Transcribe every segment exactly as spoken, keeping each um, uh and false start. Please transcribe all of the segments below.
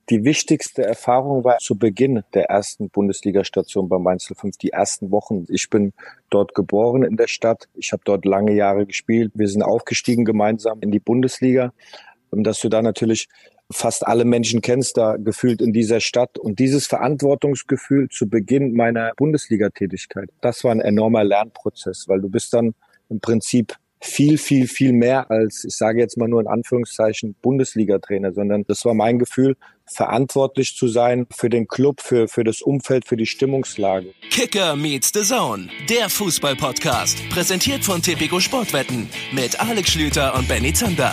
Die wichtigste Erfahrung war zu Beginn der ersten Bundesliga-Station bei Mainz null fünf, die ersten Wochen. Ich bin dort geboren in der Stadt. Ich habe dort lange Jahre gespielt. Wir sind aufgestiegen gemeinsam in die Bundesliga. Und dass du da natürlich fast alle Menschen kennst, da gefühlt in dieser Stadt. Und dieses Verantwortungsgefühl zu Beginn meiner Bundesliga-Tätigkeit, das war ein enormer Lernprozess, weil du bist dann im Prinzip viel, viel, viel mehr als, ich sage jetzt mal nur in Anführungszeichen, Bundesliga-Trainer, sondern das war mein Gefühl, verantwortlich zu sein für den Club, für, für das Umfeld, für die Stimmungslage. Kicker meets the Zone, der Fußball-Podcast, präsentiert von Tipico Sportwetten mit Alex Schlüter und Benny Zander.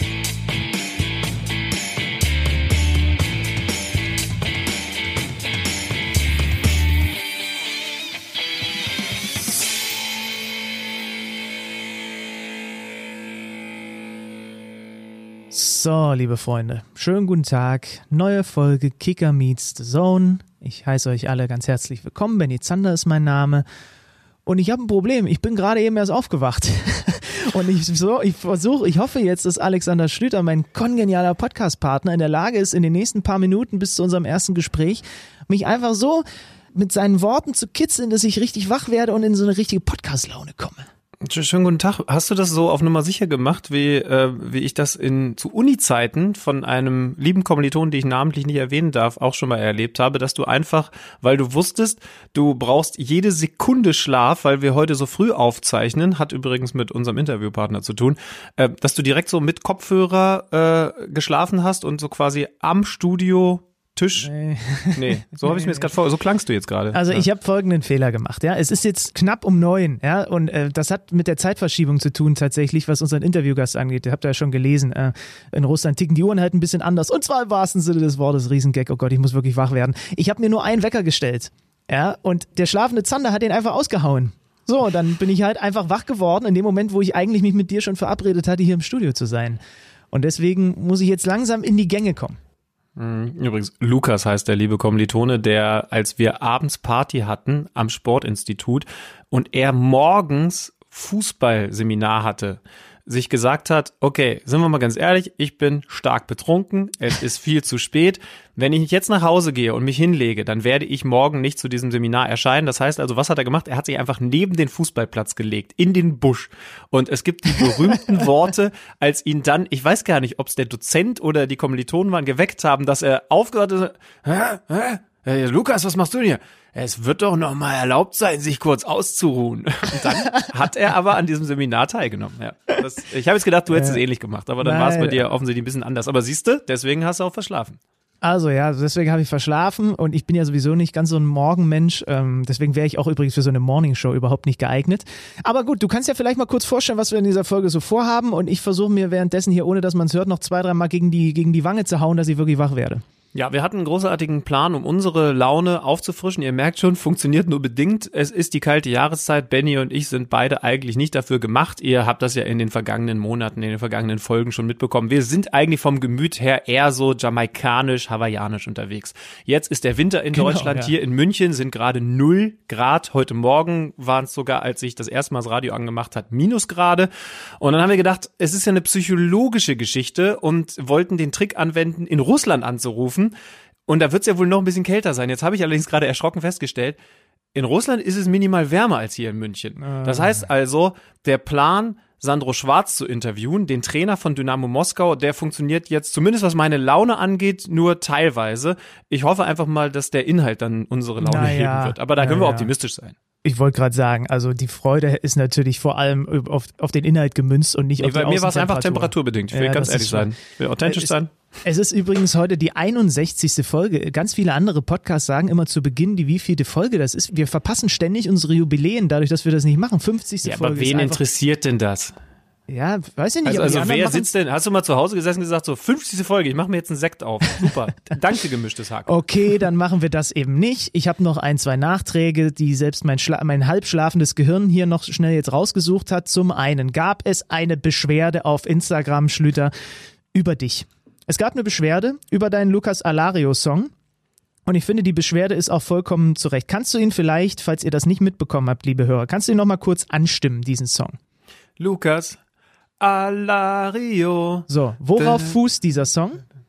So, liebe Freunde, schönen guten Tag. Neue Folge Kicker meets the Zone. Ich heiße euch alle ganz herzlich willkommen. Benny Zander ist mein Name. Und ich habe ein Problem. Ich bin gerade eben erst aufgewacht. Und ich, so, ich versuche, ich hoffe jetzt, dass Alexander Schlüter, mein kongenialer Podcast-Partner, in der Lage ist, in den nächsten paar Minuten bis zu unserem ersten Gespräch, mich einfach so mit seinen Worten zu kitzeln, dass ich richtig wach werde und in so eine richtige Podcast-Laune komme. Schönen guten Tag. Hast du das so auf Nummer sicher gemacht, wie äh, wie ich das in zu Uni-Zeiten von einem lieben Kommilitonen, den ich namentlich nicht erwähnen darf, auch schon mal erlebt habe, dass du einfach, weil du wusstest, du brauchst jede Sekunde Schlaf, weil wir heute so früh aufzeichnen, hat übrigens mit unserem Interviewpartner zu tun, äh, dass du direkt so mit Kopfhörer äh, geschlafen hast und so quasi am Studio Tisch? Nee, nee so habe ich mir jetzt gerade vor, so klangst du jetzt gerade. Also ja. Ich habe folgenden Fehler gemacht, ja. Es ist jetzt knapp um neun, ja, und äh, das hat mit der Zeitverschiebung zu tun tatsächlich, was unseren Interviewgast angeht. Ihr habt ja schon gelesen, äh, in Russland ticken die Uhren halt ein bisschen anders und zwar im wahrsten Sinne des Wortes Riesengag. Oh Gott, ich muss wirklich wach werden. Ich habe mir nur einen Wecker gestellt, ja, und der schlafende Zander hat den einfach ausgehauen. So, und dann bin ich halt einfach wach geworden in dem Moment, wo ich eigentlich mich mit dir schon verabredet hatte, hier im Studio zu sein. Und deswegen muss ich jetzt langsam in die Gänge kommen. Übrigens, Lukas heißt der liebe Kommilitone, der, als wir abends Party hatten am Sportinstitut und er morgens Fußballseminar hatte, sich gesagt hat, okay, sind wir mal ganz ehrlich, ich bin stark betrunken, es ist viel zu spät. Wenn ich jetzt nach Hause gehe und mich hinlege, dann werde ich morgen nicht zu diesem Seminar erscheinen. Das heißt also, was hat er gemacht? Er hat sich einfach neben den Fußballplatz gelegt, in den Busch. Und es gibt die berühmten Worte, als ihn dann, ich weiß gar nicht, ob es der Dozent oder die Kommilitonen waren, geweckt haben, dass er aufgehört hat, hä, hä? Hey, Lukas, was machst du denn hier? Es wird doch noch mal erlaubt sein, sich kurz auszuruhen. Und dann hat er aber an diesem Seminar teilgenommen. Ja, das, ich habe jetzt gedacht, du hättest es ähnlich gemacht, aber dann war es bei dir offensichtlich ein bisschen anders. Aber siehst du, deswegen hast du auch verschlafen. Also ja, deswegen habe ich verschlafen und ich bin ja sowieso nicht ganz so ein Morgenmensch, ähm, deswegen wäre ich auch übrigens für so eine Morningshow überhaupt nicht geeignet. Aber gut, du kannst ja vielleicht mal kurz vorstellen, was wir in dieser Folge so vorhaben und ich versuche mir währenddessen hier, ohne dass man es hört, noch zwei, drei Mal gegen die, gegen die Wange zu hauen, dass ich wirklich wach werde. Ja, wir hatten einen großartigen Plan, um unsere Laune aufzufrischen. Ihr merkt schon, funktioniert nur bedingt. Es ist die kalte Jahreszeit. Benny und ich sind beide eigentlich nicht dafür gemacht. Ihr habt das ja in den vergangenen Monaten, in den vergangenen Folgen schon mitbekommen. Wir sind eigentlich vom Gemüt her eher so jamaikanisch, hawaiianisch unterwegs. Jetzt ist der Winter in genau, Deutschland. Ja. Hier in München sind gerade null Grad. Heute Morgen waren es sogar, als ich das erste Mal das Radio angemacht hat, Minusgrade. Und dann haben wir gedacht, es ist ja eine psychologische Geschichte und wollten den Trick anwenden, in Russland anzurufen. Und da wird es ja wohl noch ein bisschen kälter sein. Jetzt habe ich allerdings gerade erschrocken festgestellt, in Russland ist es minimal wärmer als hier in München. Das heißt also, der Plan, Sandro Schwarz zu interviewen, den Trainer von Dynamo Moskau, der funktioniert jetzt, zumindest was meine Laune angeht, nur teilweise. Ich hoffe einfach mal, dass der Inhalt dann unsere Laune naja, heben wird. Aber da können naja. wir optimistisch sein. Ich wollte gerade sagen, also die Freude ist natürlich vor allem auf, auf den Inhalt gemünzt und nicht nee, auf die Außentemperatur. Mir war es einfach temperaturbedingt, ich will ja, ganz ehrlich sein. Ich will authentisch es, sein. Es ist übrigens heute die einundsechzigste Folge. Ganz viele andere Podcasts sagen immer zu Beginn, die wievielte Folge das ist. Wir verpassen ständig unsere Jubiläen, dadurch, dass wir das nicht machen. fünfzigste Ja, Folge. Aber wen interessiert denn das? Ja, weiß ich nicht. Also, also wer sitzt denn, hast du mal zu Hause gesessen und gesagt, so fünfzigste Folge, ich mache mir jetzt einen Sekt auf. Super, danke gemischtes Hack. Okay, dann machen wir das eben nicht. Ich habe noch ein, zwei Nachträge, die selbst mein, Schla- mein halbschlafendes Gehirn hier noch schnell jetzt rausgesucht hat. Zum einen gab es eine Beschwerde auf Instagram, Schlüter, über dich. Es gab eine Beschwerde über deinen Lucas Alario-Song. Und ich finde, die Beschwerde ist auch vollkommen zurecht. Kannst du ihn vielleicht, falls ihr das nicht mitbekommen habt, liebe Hörer, kannst du ihn noch mal kurz anstimmen, diesen Song? Lucas Alario. So, worauf fußt dieser Song?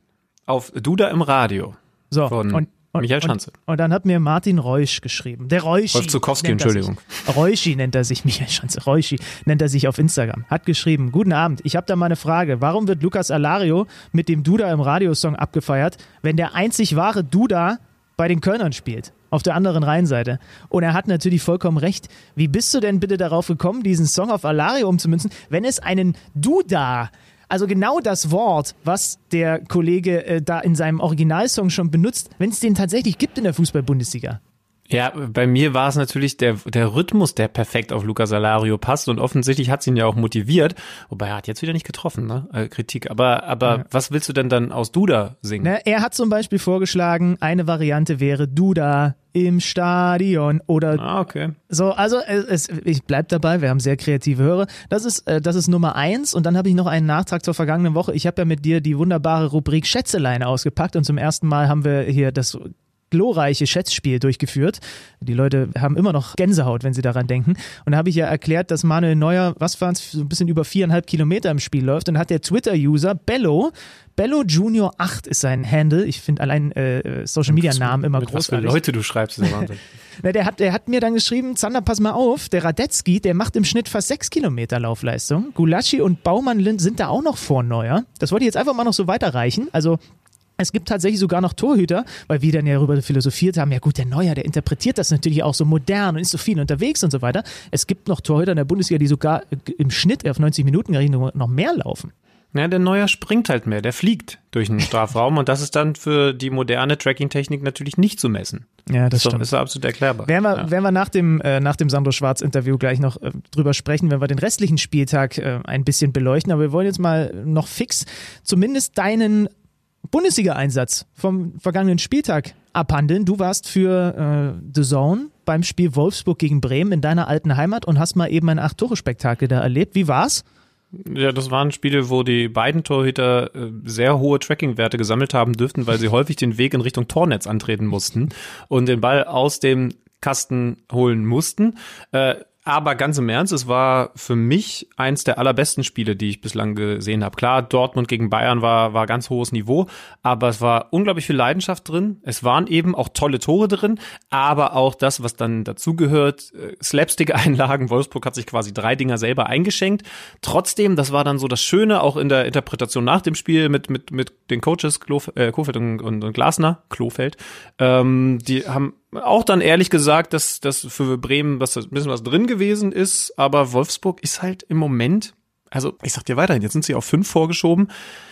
auf Duda im Radio so, von und, und, Michael Schanze. Und, und dann hat mir Martin Reusch geschrieben. Der Reusch. Rolf Zukowski, Entschuldigung. Reusch nennt er sich, Michael Schanze. Reusch nennt er sich auf Instagram. Hat geschrieben, guten Abend, ich habe da mal eine Frage. Warum wird Lucas Alario mit dem Duda im Radiosong abgefeiert, wenn der einzig wahre Duda bei den Kölnern spielt? Auf der anderen Rheinseite. Und er hat natürlich vollkommen recht. Wie bist du denn bitte darauf gekommen, diesen Song auf Alario umzumünzen, wenn es einen Duda, also genau das Wort, was der Kollege äh, da in seinem Originalsong schon benutzt, wenn es den tatsächlich gibt in der Fußball-Bundesliga? Ja, bei mir war es natürlich der der Rhythmus, der perfekt auf Lucas Alario passt und offensichtlich hat es ihn ja auch motiviert, wobei er hat jetzt wieder nicht getroffen, ne? Äh, Kritik. Aber aber ja. Was willst du denn dann aus Duda singen? Ne, er hat zum Beispiel vorgeschlagen, eine Variante wäre Duda im Stadion oder ah, okay. So, also es, ich bleib dabei, wir haben sehr kreative Hörer. Das ist äh, das ist Nummer eins und dann habe ich noch einen Nachtrag zur vergangenen Woche. Ich habe ja mit dir die wunderbare Rubrik Schätzeleine ausgepackt und zum ersten Mal haben wir hier das glorreiche Schätzspiel durchgeführt. Die Leute haben immer noch Gänsehaut, wenn sie daran denken. Und da habe ich ja erklärt, dass Manuel Neuer, was waren es, so ein bisschen über viereinhalb Kilometer im Spiel läuft. Und hat der Twitter-User Bello, Bello Junior acht ist sein Handle. Ich finde allein äh, Social-Media-Namen immer mit großartig. Was für Leute du schreibst, ist Wahnsinn. Na, der, hat, der hat mir dann geschrieben, Zander, pass mal auf, der Radetzky, der macht im Schnitt fast sechs Kilometer Laufleistung. Gulaschi und Baumann sind da auch noch vor Neuer. Das wollte ich jetzt einfach mal noch so weiterreichen. Also es gibt tatsächlich sogar noch Torhüter, weil wir dann ja darüber philosophiert haben, ja gut, der Neuer, der interpretiert das natürlich auch so modern und ist so viel unterwegs und so weiter. Es gibt noch Torhüter in der Bundesliga, die sogar im Schnitt auf neunzig Minuten noch mehr laufen. Ja, der Neuer springt halt mehr, der fliegt durch den Strafraum und das ist dann für die moderne Tracking-Technik natürlich nicht zu messen. Ja, das so, stimmt. Ist absolut erklärbar. Werden wir, ja. werden wir nach dem, äh, nach dem Sandro Schwarz-Interview gleich noch äh, drüber sprechen, wenn wir den restlichen Spieltag äh, ein bisschen beleuchten. Aber wir wollen jetzt mal noch fix zumindest deinen Bundesliga-Einsatz vom vergangenen Spieltag abhandeln. Du warst für äh, The Zone beim Spiel Wolfsburg gegen Bremen in deiner alten Heimat und hast mal eben ein Acht-Tore-Spektakel da erlebt. Wie war's? Ja, das waren Spiele, wo die beiden Torhüter äh, sehr hohe Tracking-Werte gesammelt haben dürften, weil sie häufig den Weg in Richtung Tornetz antreten mussten und den Ball aus dem Kasten holen mussten. Äh, Aber ganz im Ernst, es war für mich eins der allerbesten Spiele, die ich bislang gesehen habe. Klar, Dortmund gegen Bayern war war ganz hohes Niveau, aber es war unglaublich viel Leidenschaft drin. Es waren eben auch tolle Tore drin, aber auch das, was dann dazugehört, Slapstick-Einlagen. Wolfsburg hat sich quasi drei Dinger selber eingeschenkt. Trotzdem, das war dann so das Schöne, auch in der Interpretation nach dem Spiel mit mit mit den Coaches Klof- äh, Kofeld und, und, und Glasner, Klofeld. Ähm, die haben auch dann ehrlich gesagt, dass dass für Bremen was, ein bisschen was drin gewesen ist, aber Wolfsburg ist halt im Moment, also ich sag dir weiterhin, jetzt sind sie auf fünf vorgeschoben,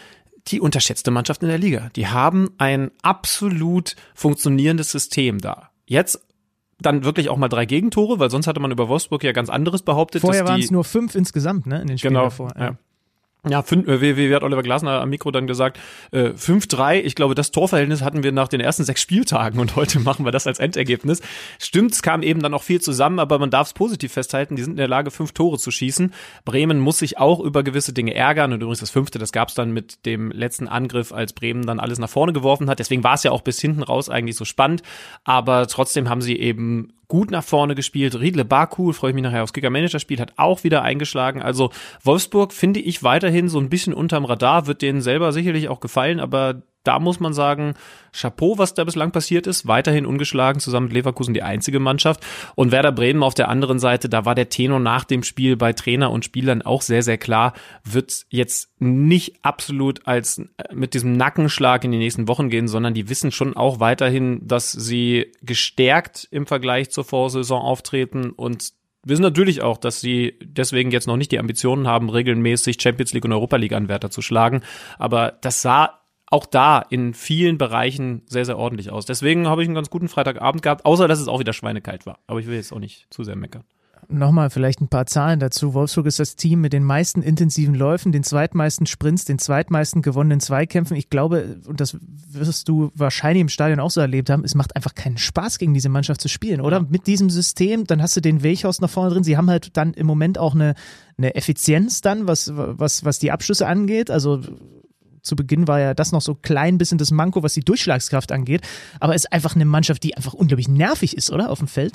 die unterschätzte Mannschaft in der Liga. Die haben ein absolut funktionierendes System da. Jetzt dann wirklich auch mal drei Gegentore, weil sonst hatte man über Wolfsburg ja ganz anderes behauptet. Vorher waren es nur fünf insgesamt, ne, in den Spielen genau, davor. Ja. Ja. Ja, fünf, äh, wie, wie hat Oliver Glasner am Mikro dann gesagt, äh, fünf drei, ich glaube, das Torverhältnis hatten wir nach den ersten sechs Spieltagen und heute machen wir das als Endergebnis. Stimmt, es kam eben dann auch viel zusammen, aber man darf es positiv festhalten, die sind in der Lage, fünf Tore zu schießen. Bremen muss sich auch über gewisse Dinge ärgern und übrigens das fünfte, das gab es dann mit dem letzten Angriff, als Bremen dann alles nach vorne geworfen hat. Deswegen war es ja auch bis hinten raus eigentlich so spannend, aber trotzdem haben sie eben gut nach vorne gespielt. Riedle Baku, freue ich mich nachher aufs Kicker-Manager-Spiel, hat auch wieder eingeschlagen. Also Wolfsburg finde ich weiterhin so ein bisschen unterm Radar, wird denen selber sicherlich auch gefallen, aber da muss man sagen, Chapeau, was da bislang passiert ist, weiterhin ungeschlagen, zusammen mit Leverkusen die einzige Mannschaft. Und Werder Bremen auf der anderen Seite, da war der Tenor nach dem Spiel bei Trainer und Spielern auch sehr, sehr klar, wird jetzt nicht absolut als mit diesem Nackenschlag in die nächsten Wochen gehen, sondern die wissen schon auch weiterhin, dass sie gestärkt im Vergleich zur Vorsaison auftreten und wissen natürlich auch, dass sie deswegen jetzt noch nicht die Ambitionen haben, regelmäßig Champions League und Europa League Anwärter zu schlagen. Aber das sah auch da in vielen Bereichen sehr, sehr ordentlich aus. Deswegen habe ich einen ganz guten Freitagabend gehabt, außer dass es auch wieder schweinekalt war. Aber ich will jetzt auch nicht zu sehr meckern. Nochmal vielleicht ein paar Zahlen dazu. Wolfsburg ist das Team mit den meisten intensiven Läufen, den zweitmeisten Sprints, den zweitmeisten gewonnenen Zweikämpfen. Ich glaube, und das wirst du wahrscheinlich im Stadion auch so erlebt haben, es macht einfach keinen Spaß, gegen diese Mannschaft zu spielen, oder? Ja. Mit diesem System, dann hast du den Weghorst nach vorne drin. Sie haben halt dann im Moment auch eine, eine Effizienz dann, was, was, was die Abschlüsse angeht. Also zu Beginn war ja das noch so klein bisschen das Manko, was die Durchschlagskraft angeht. Aber es ist einfach eine Mannschaft, die einfach unglaublich nervig ist, oder? Auf dem Feld.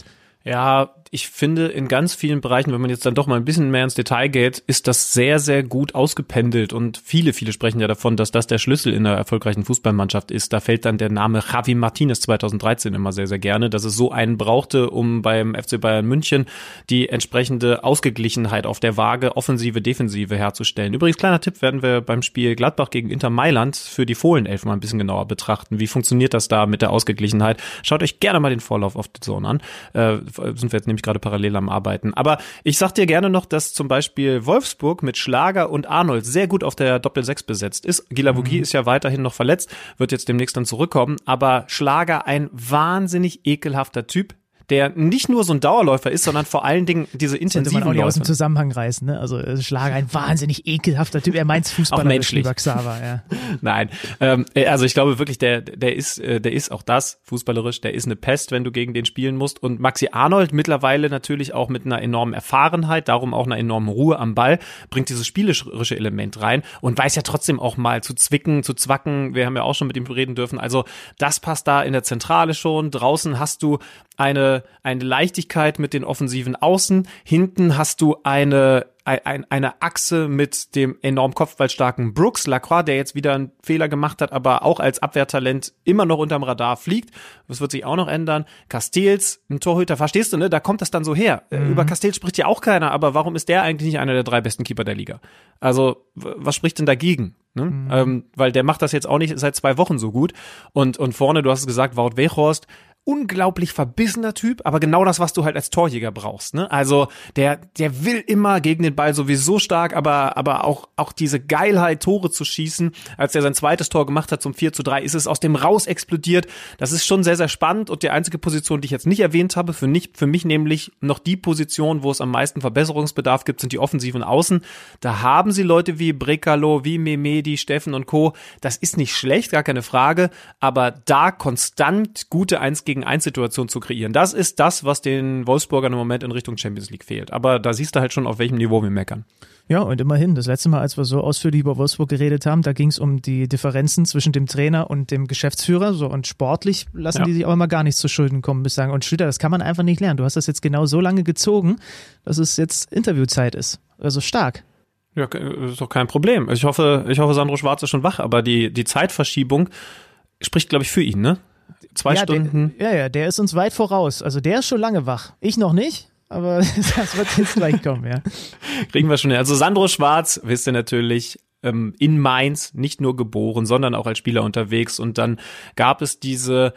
Ja, ich finde, in ganz vielen Bereichen, wenn man jetzt dann doch mal ein bisschen mehr ins Detail geht, ist das sehr, sehr gut ausgependelt und viele, viele sprechen ja davon, dass das der Schlüssel in einer erfolgreichen Fußballmannschaft ist. Da fällt dann der Name Javi Martinez zweitausenddreizehn immer sehr, sehr gerne, dass es so einen brauchte, um beim F C Bayern München die entsprechende Ausgeglichenheit auf der Waage Offensive, Defensive herzustellen. Übrigens, kleiner Tipp, werden wir beim Spiel Gladbach gegen Inter Mailand für die Fohlenelfen mal ein bisschen genauer betrachten. Wie funktioniert das da mit der Ausgeglichenheit? Schaut euch gerne mal den Vorlauf auf die Zone an. Äh, sind wir jetzt nämlich gerade parallel am Arbeiten. Aber ich sag dir gerne noch, dass zum Beispiel Wolfsburg mit Schlager und Arnold sehr gut auf der Doppel-Sechs besetzt ist. Guilavogui mhm. ist ja weiterhin noch verletzt, wird jetzt demnächst dann zurückkommen. Aber Schlager, ein wahnsinnig ekelhafter Typ, der nicht nur so ein Dauerläufer ist, sondern vor allen Dingen diese intensiven Läufe. Man auch nicht Läufe. aus dem Zusammenhang reißen, ne? Also Schlager, ein wahnsinnig ekelhafter Typ. Er meint's fußballerisch, lieber Xaver, ja. Nein, ähm, also ich glaube wirklich, der der ist der ist auch das, fußballerisch, der ist eine Pest, wenn du gegen den spielen musst. Und Maxi Arnold mittlerweile natürlich auch mit einer enormen Erfahrenheit, darum auch einer enormen Ruhe am Ball, bringt dieses spielerische Element rein und weiß ja trotzdem auch mal zu zwicken, zu zwacken. Wir haben ja auch schon mit ihm reden dürfen. Also das passt da in der Zentrale schon. Draußen hast du eine eine Leichtigkeit mit den offensiven Außen. Hinten hast du eine ein, eine Achse mit dem enorm kopfballstarken Brooks Lacroix, der jetzt wieder einen Fehler gemacht hat, aber auch als Abwehrtalent immer noch unterm Radar fliegt. Das wird sich auch noch ändern. Castells, ein Torhüter, verstehst du, ne? Da kommt das dann so her. Mhm. Über Castells spricht ja auch keiner, aber warum ist der eigentlich nicht einer der drei besten Keeper der Liga? Also, was spricht denn dagegen? Ne? Mhm. Ähm, weil der macht das jetzt auch nicht seit zwei Wochen so gut. Und, und vorne, du hast es gesagt, Wout Weghorst, unglaublich verbissener Typ, aber genau das, was du halt als Torjäger brauchst, ne? Also, der, der will immer gegen den Ball sowieso stark, aber, aber auch, auch diese Geilheit, Tore zu schießen. Als er sein zweites Tor gemacht hat zum vier zu drei, ist es aus dem raus explodiert. Das ist schon sehr, sehr spannend und die einzige Position, die ich jetzt nicht erwähnt habe, für, nicht, für mich nämlich noch die Position, wo es am meisten Verbesserungsbedarf gibt, sind die offensiven Außen. Da haben sie Leute wie Brekalo, wie Mehmedi, Steffen und Co. Das ist nicht schlecht, gar keine Frage, aber da konstant gute eins gegen eins Situation zu kreieren. Das ist das, was den Wolfsburgern im Moment in Richtung Champions League fehlt. Aber da siehst du halt schon, auf welchem Niveau wir meckern. Ja, und immerhin, das letzte Mal, als wir so ausführlich über Wolfsburg geredet haben, da ging es um die Differenzen zwischen dem Trainer und dem Geschäftsführer. So, und sportlich lassen ja. die sich aber mal gar nichts zu Schulden kommen bislang. Und Schlüter, das kann man einfach nicht lernen. Du hast das jetzt genau so lange gezogen, dass es jetzt Interviewzeit ist. Also stark. Ja, ist doch kein Problem. Ich hoffe, ich hoffe, Sandro Schwarz ist schon wach, aber die, die Zeitverschiebung spricht, glaube ich, für ihn, ne? Zwei ja, Stunden. Der, ja, ja, der ist uns weit voraus. Also der ist schon lange wach. Ich noch nicht, aber das wird jetzt gleich kommen, ja. Kriegen wir schon hin. Also Sandro Schwarz, wisst ihr natürlich, ähm, in Mainz nicht nur geboren, sondern auch als Spieler unterwegs. Und dann gab es diese,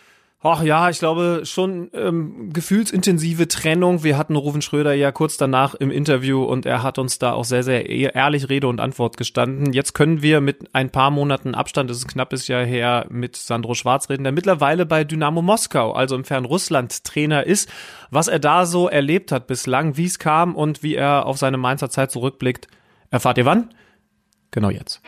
ach ja, ich glaube schon ähm, gefühlsintensive Trennung. Wir hatten Ruven Schröder ja kurz danach im Interview und er hat uns da auch sehr, sehr ehrlich Rede und Antwort gestanden. Jetzt können wir mit ein paar Monaten Abstand, das ist ein knappes Jahr her, mit Sandro Schwarz reden, der mittlerweile bei Dynamo Moskau, also im fernen Russland, Trainer ist. Was er da so erlebt hat bislang, wie es kam und wie er auf seine Mainzer Zeit zurückblickt, erfahrt ihr wann? Genau jetzt.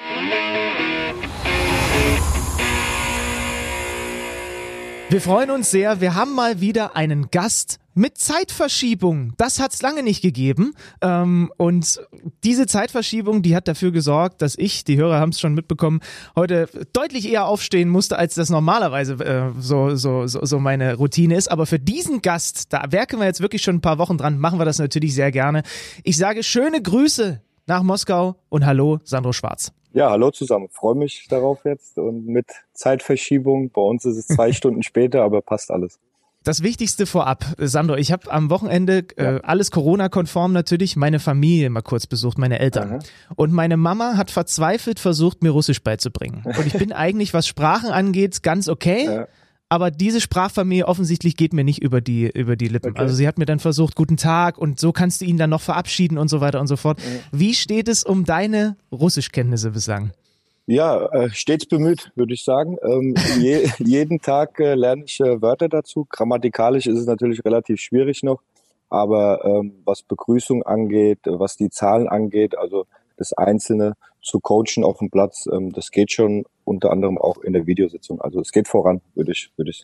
Wir freuen uns sehr. Wir haben mal wieder einen Gast mit Zeitverschiebung. Das hat es lange nicht gegeben. Ähm, und diese Zeitverschiebung, die hat dafür gesorgt, dass ich, die Hörer haben es schon mitbekommen, heute deutlich eher aufstehen musste, als das normalerweise äh, so, so, so, so meine Routine ist. Aber für diesen Gast, da werken wir jetzt wirklich schon ein paar Wochen dran, machen wir das natürlich sehr gerne. Ich sage schöne Grüße nach Moskau und hallo, Sandro Schwarz. Ja, hallo zusammen. Freue mich darauf jetzt und mit Zeitverschiebung. Bei uns ist es zwei Stunden später, aber passt alles. Das Wichtigste vorab, Sandro, ich habe am Wochenende ja. äh, alles Corona-konform natürlich meine Familie mal kurz besucht, meine Eltern. Aha. Und meine Mama hat verzweifelt versucht, mir Russisch beizubringen. Und ich bin eigentlich, was Sprachen angeht, ganz okay. Ja. Aber diese Sprachfamilie offensichtlich geht mir nicht über die, über die Lippen. Okay. Also sie hat mir dann versucht, guten Tag und so kannst du ihn dann noch verabschieden und so weiter und so fort. Mhm. Wie steht es um deine Russischkenntnisse bislang? Ja, äh, stets bemüht, würde ich sagen. Ähm, je, jeden Tag äh, lerne ich äh, Wörter dazu. Grammatikalisch ist es natürlich relativ schwierig noch. Aber ähm, was Begrüßung angeht, was die Zahlen angeht, also das Einzelne zu coachen auf dem Platz, ähm, das geht schon unter anderem auch in der Videositzung. Also es geht voran, würde ich, würde ich sagen.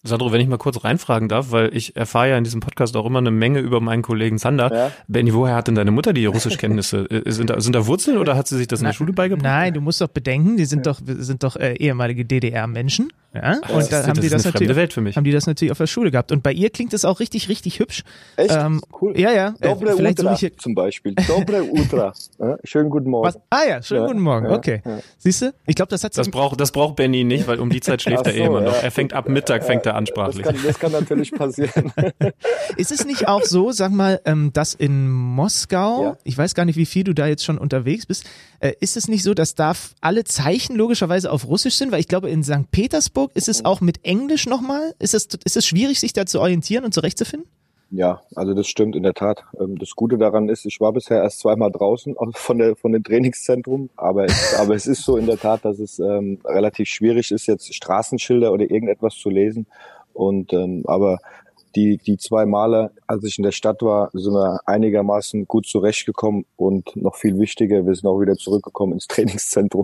Sandro, wenn ich mal kurz reinfragen darf, weil ich erfahre ja in diesem Podcast auch immer eine Menge über meinen Kollegen Zander. Ja. Benni, woher hat denn deine Mutter die Russischkenntnisse? sind, da, sind da Wurzeln oder hat sie sich das in der Na, Schule beigebracht? Nein, du musst doch bedenken, die sind ja. doch sind doch äh, ehemalige D D R-Menschen. Ja? Ach, und da haben das die das natürlich Welt für mich. haben die das natürlich auf der Schule gehabt. Und bei ihr klingt es auch richtig, richtig hübsch. Echt? Ähm, cool. Ja, ja. Dobre äh, vielleicht Utra so ich zum Beispiel. Dobre Utra. Ja, schönen guten Morgen. Was? Ah ja, schönen ja. guten Morgen. Okay. Ja. Siehst du? Ich glaube, das hat das braucht das braucht Benni nicht, weil um die Zeit schläft so, er eh immer noch. Er fängt ab Mittag fängt er an sprachlich. Das kann, das kann natürlich passieren. Ist es nicht auch so, sag mal, ähm, dass in Moskau, ja. ich weiß gar nicht, wie viel du da jetzt schon unterwegs bist, äh, ist es nicht so, dass da alle Zeichen logischerweise auf Russisch sind? Weil ich glaube, in Sankt Petersburg ist es auch mit Englisch nochmal. Ist es, ist es schwierig, sich da zu orientieren und zurechtzufinden? Ja, also das stimmt in der Tat. Das Gute daran ist, ich war bisher erst zweimal draußen von der von dem Trainingszentrum, aber es, aber es ist so in der Tat, dass es ähm, relativ schwierig ist, jetzt Straßenschilder oder irgendetwas zu lesen. Und ähm, aber die die zwei Male, als ich in der Stadt war, sind wir einigermaßen gut zurechtgekommen und noch viel wichtiger, wir sind auch wieder zurückgekommen ins Trainingszentrum.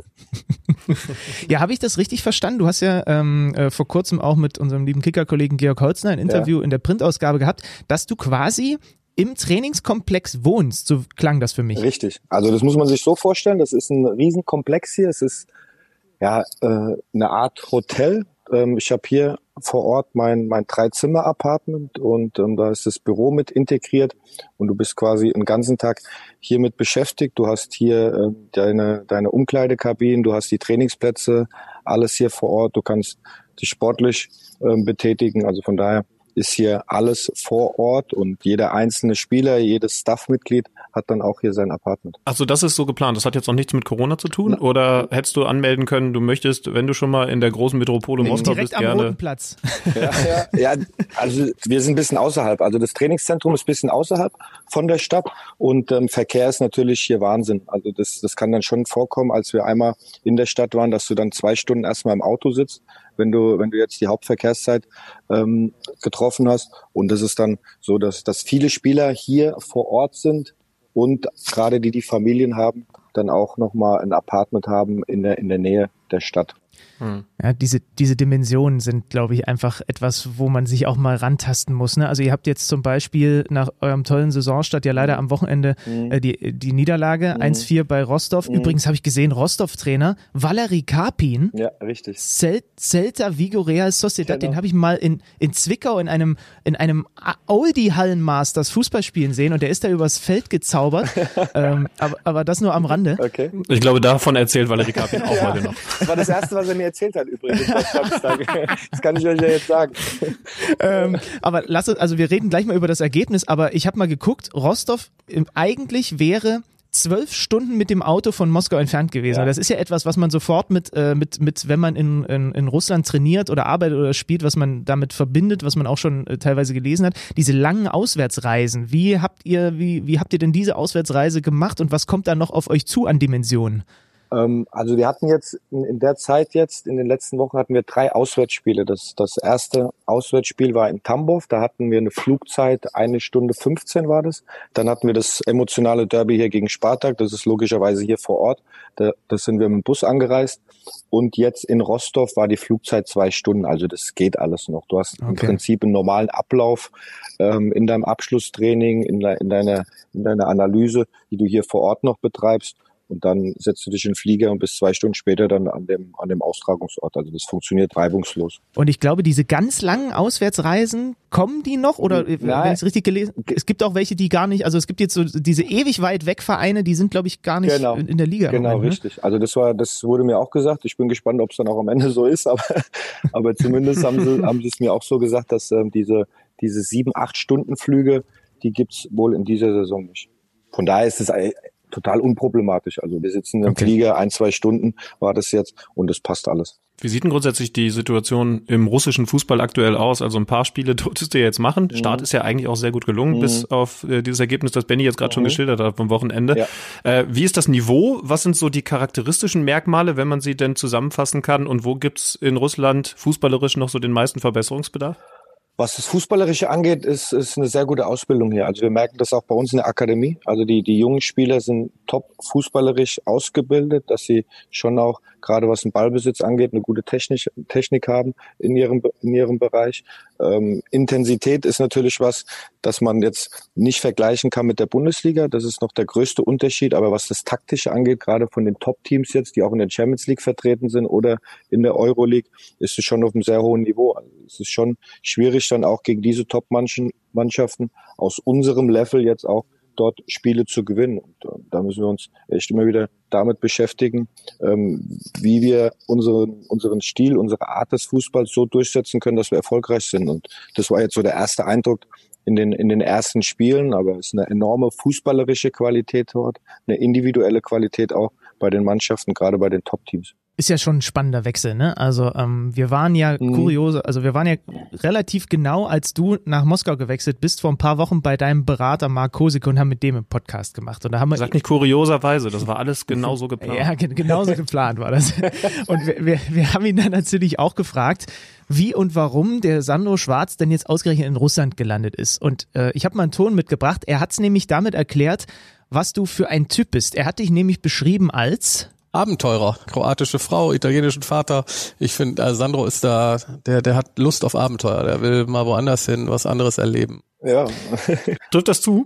Ja, habe ich das richtig verstanden? Du hast ja ähm, äh, vor kurzem auch mit unserem lieben Kicker-Kollegen Georg Holzner ein Interview ja. in der Printausgabe gehabt, dass du quasi im Trainingskomplex wohnst. So klang das für mich. Richtig. Also das muss man sich so vorstellen. Das ist ein Riesenkomplex hier. Es ist ja äh, eine Art Hotel. Ähm, ich habe hier vor Ort mein mein Drei-Zimmer-Apartment und ähm, da ist das Büro mit integriert und du bist quasi den ganzen Tag hiermit beschäftigt. Du hast hier äh, deine deine Umkleidekabinen, du hast die Trainingsplätze, alles hier vor Ort. Du kannst dich sportlich äh, betätigen. Also von daher ist hier alles vor Ort und jeder einzelne Spieler, jedes Staffmitglied hat dann auch hier sein Apartment. Achso, das ist so geplant. Das hat jetzt noch nichts mit Corona zu tun? Na, oder hättest du anmelden können, du möchtest, wenn du schon mal in der großen Metropole Moskau bist, gerne... Direkt am Roten Platz. Ja, ja, ja, also wir sind ein bisschen außerhalb. Also das Trainingszentrum ist ein bisschen außerhalb von der Stadt und ähm, Verkehr ist natürlich hier Wahnsinn. Also das, das kann dann schon vorkommen, als wir einmal in der Stadt waren, dass du dann zwei Stunden erstmal im Auto sitzt, wenn du wenn du jetzt die Hauptverkehrszeit ähm, getroffen hast. Und das ist dann so, dass dass viele Spieler hier vor Ort sind und gerade die, die Familien haben, dann auch nochmal ein Apartment haben in der in der Nähe der Stadt. Hm. Ja, diese, diese Dimensionen sind, glaube ich, einfach etwas, wo man sich auch mal rantasten muss. Ne? Also ihr habt jetzt zum Beispiel nach eurem tollen Saisonstart ja leider am Wochenende mhm. äh, die, die Niederlage mhm. eins vier bei Rostov. Mhm. Übrigens habe ich gesehen, Rostov-Trainer Valery Karpin. Ja, richtig. Cel- Celta Vigo Real Sociedad, genau. Den habe ich mal in, in Zwickau in einem, in einem Oldie-Hallenmasters Fußballspielen sehen und der ist da übers Feld gezaubert. ähm, aber, aber das nur am Rande. Okay. Ich glaube, davon erzählt Valery Karpin auch ja. heute noch. Das war das Erste, was er mir erzählt hat übrigens. Das kann ich euch ja jetzt sagen. ähm, aber lass uns, also wir reden gleich mal über das Ergebnis, aber ich habe mal geguckt, Rostov eigentlich wäre zwölf Stunden mit dem Auto von Moskau entfernt gewesen. Ja. Das ist ja etwas, was man sofort mit, äh, mit, mit wenn man in, in, in Russland trainiert oder arbeitet oder spielt, was man damit verbindet, was man auch schon äh, teilweise gelesen hat. Diese langen Auswärtsreisen. Wie habt ihr, wie, wie habt ihr denn diese Auswärtsreise gemacht und was kommt da noch auf euch zu an Dimensionen? Also wir hatten jetzt in, in der Zeit jetzt, in den letzten Wochen hatten wir drei Auswärtsspiele. Das, das erste Auswärtsspiel war in Tambov, da hatten wir eine Flugzeit, eine Stunde fünfzehn war das. Dann hatten wir das emotionale Derby hier gegen Spartak, das ist logischerweise hier vor Ort. Da, das sind wir mit dem Bus angereist. Und jetzt in Rostov war die Flugzeit zwei Stunden, also das geht alles noch. Du hast okay. im Prinzip einen normalen Ablauf ähm, in deinem Abschlusstraining, in, de, in, deiner, in deiner Analyse, die du hier vor Ort noch betreibst. Und dann setzt du dich in den Flieger und bist zwei Stunden später dann an dem, an dem Austragungsort. Also das funktioniert reibungslos. Und ich glaube, diese ganz langen Auswärtsreisen, kommen die noch? Oder Nein. wenn ich es richtig gelesen habe, es gibt auch welche, die gar nicht, also es gibt jetzt so diese ewig weit weg Vereine, die sind, glaube ich, gar nicht genau. in, in der Liga. Genau, Moment, richtig. Ne? Also das war, das wurde mir auch gesagt. Ich bin gespannt, ob es dann auch am Ende so ist. Aber, aber zumindest haben sie, haben sie es mir auch so gesagt, dass ähm, diese, diese sieben, acht Stunden Flüge, die gibt's wohl in dieser Saison nicht. Von daher ist es total unproblematisch. Also wir sitzen im okay. Flieger, ein, zwei Stunden war das jetzt und es passt alles. Wie sieht denn grundsätzlich die Situation im russischen Fußball aktuell aus? Also ein paar Spiele durftest du ja jetzt machen. Mhm. Start ist ja eigentlich auch sehr gut gelungen, mhm. bis auf äh, dieses Ergebnis, das Benni jetzt gerade mhm. schon geschildert hat vom Wochenende. Ja. Äh, wie ist das Niveau? Was sind so die charakteristischen Merkmale, wenn man sie denn zusammenfassen kann? Und wo gibt's in Russland fußballerisch noch so den meisten Verbesserungsbedarf? Was das Fußballerische angeht, ist, ist eine sehr gute Ausbildung hier. Also wir merken das auch bei uns in der Akademie. Also die, die jungen Spieler sind top fußballerisch ausgebildet, dass sie schon auch, gerade was den Ballbesitz angeht, eine gute Technik, Technik haben in ihrem, in ihrem Bereich. Ähm, Intensität ist natürlich was, dass man jetzt nicht vergleichen kann mit der Bundesliga. Das ist noch der größte Unterschied. Aber was das Taktische angeht, gerade von den Top-Teams jetzt, die auch in der Champions League vertreten sind oder in der Euroleague, ist es schon auf einem sehr hohen Niveau. Also es ist schon schwierig, dann auch gegen diese Top-Mannschaften aus unserem Level jetzt auch dort Spiele zu gewinnen. Und äh, da müssen wir uns echt immer wieder damit beschäftigen, ähm, wie wir unseren, unseren Stil, unsere Art des Fußballs so durchsetzen können, dass wir erfolgreich sind. Und das war jetzt so der erste Eindruck in den, in den ersten Spielen, aber es ist eine enorme fußballerische Qualität dort, eine individuelle Qualität auch bei den Mannschaften, gerade bei den Top-Teams. Ist ja schon ein spannender Wechsel, ne? Also ähm, wir waren ja mhm. kuriose, also wir waren ja relativ genau, als du nach Moskau gewechselt bist, vor ein paar Wochen bei deinem Berater Mark Kosicke und haben mit dem einen Podcast gemacht. Und da haben wir Sag nicht kurioserweise, das war alles genauso geplant. Ja, genauso geplant war das. Und wir, wir, wir haben ihn dann natürlich auch gefragt, wie und warum der Sandro Schwarz denn jetzt ausgerechnet in Russland gelandet ist. Und äh, ich habe mal einen Ton mitgebracht. Er hat es nämlich damit erklärt, was du für ein Typ bist. Er hat dich nämlich beschrieben als Abenteurer, kroatische Frau, italienischen Vater. Ich finde, also Sandro ist da, der, der hat Lust auf Abenteuer. Der will mal woanders hin, was anderes erleben. Ja. Trifft das zu?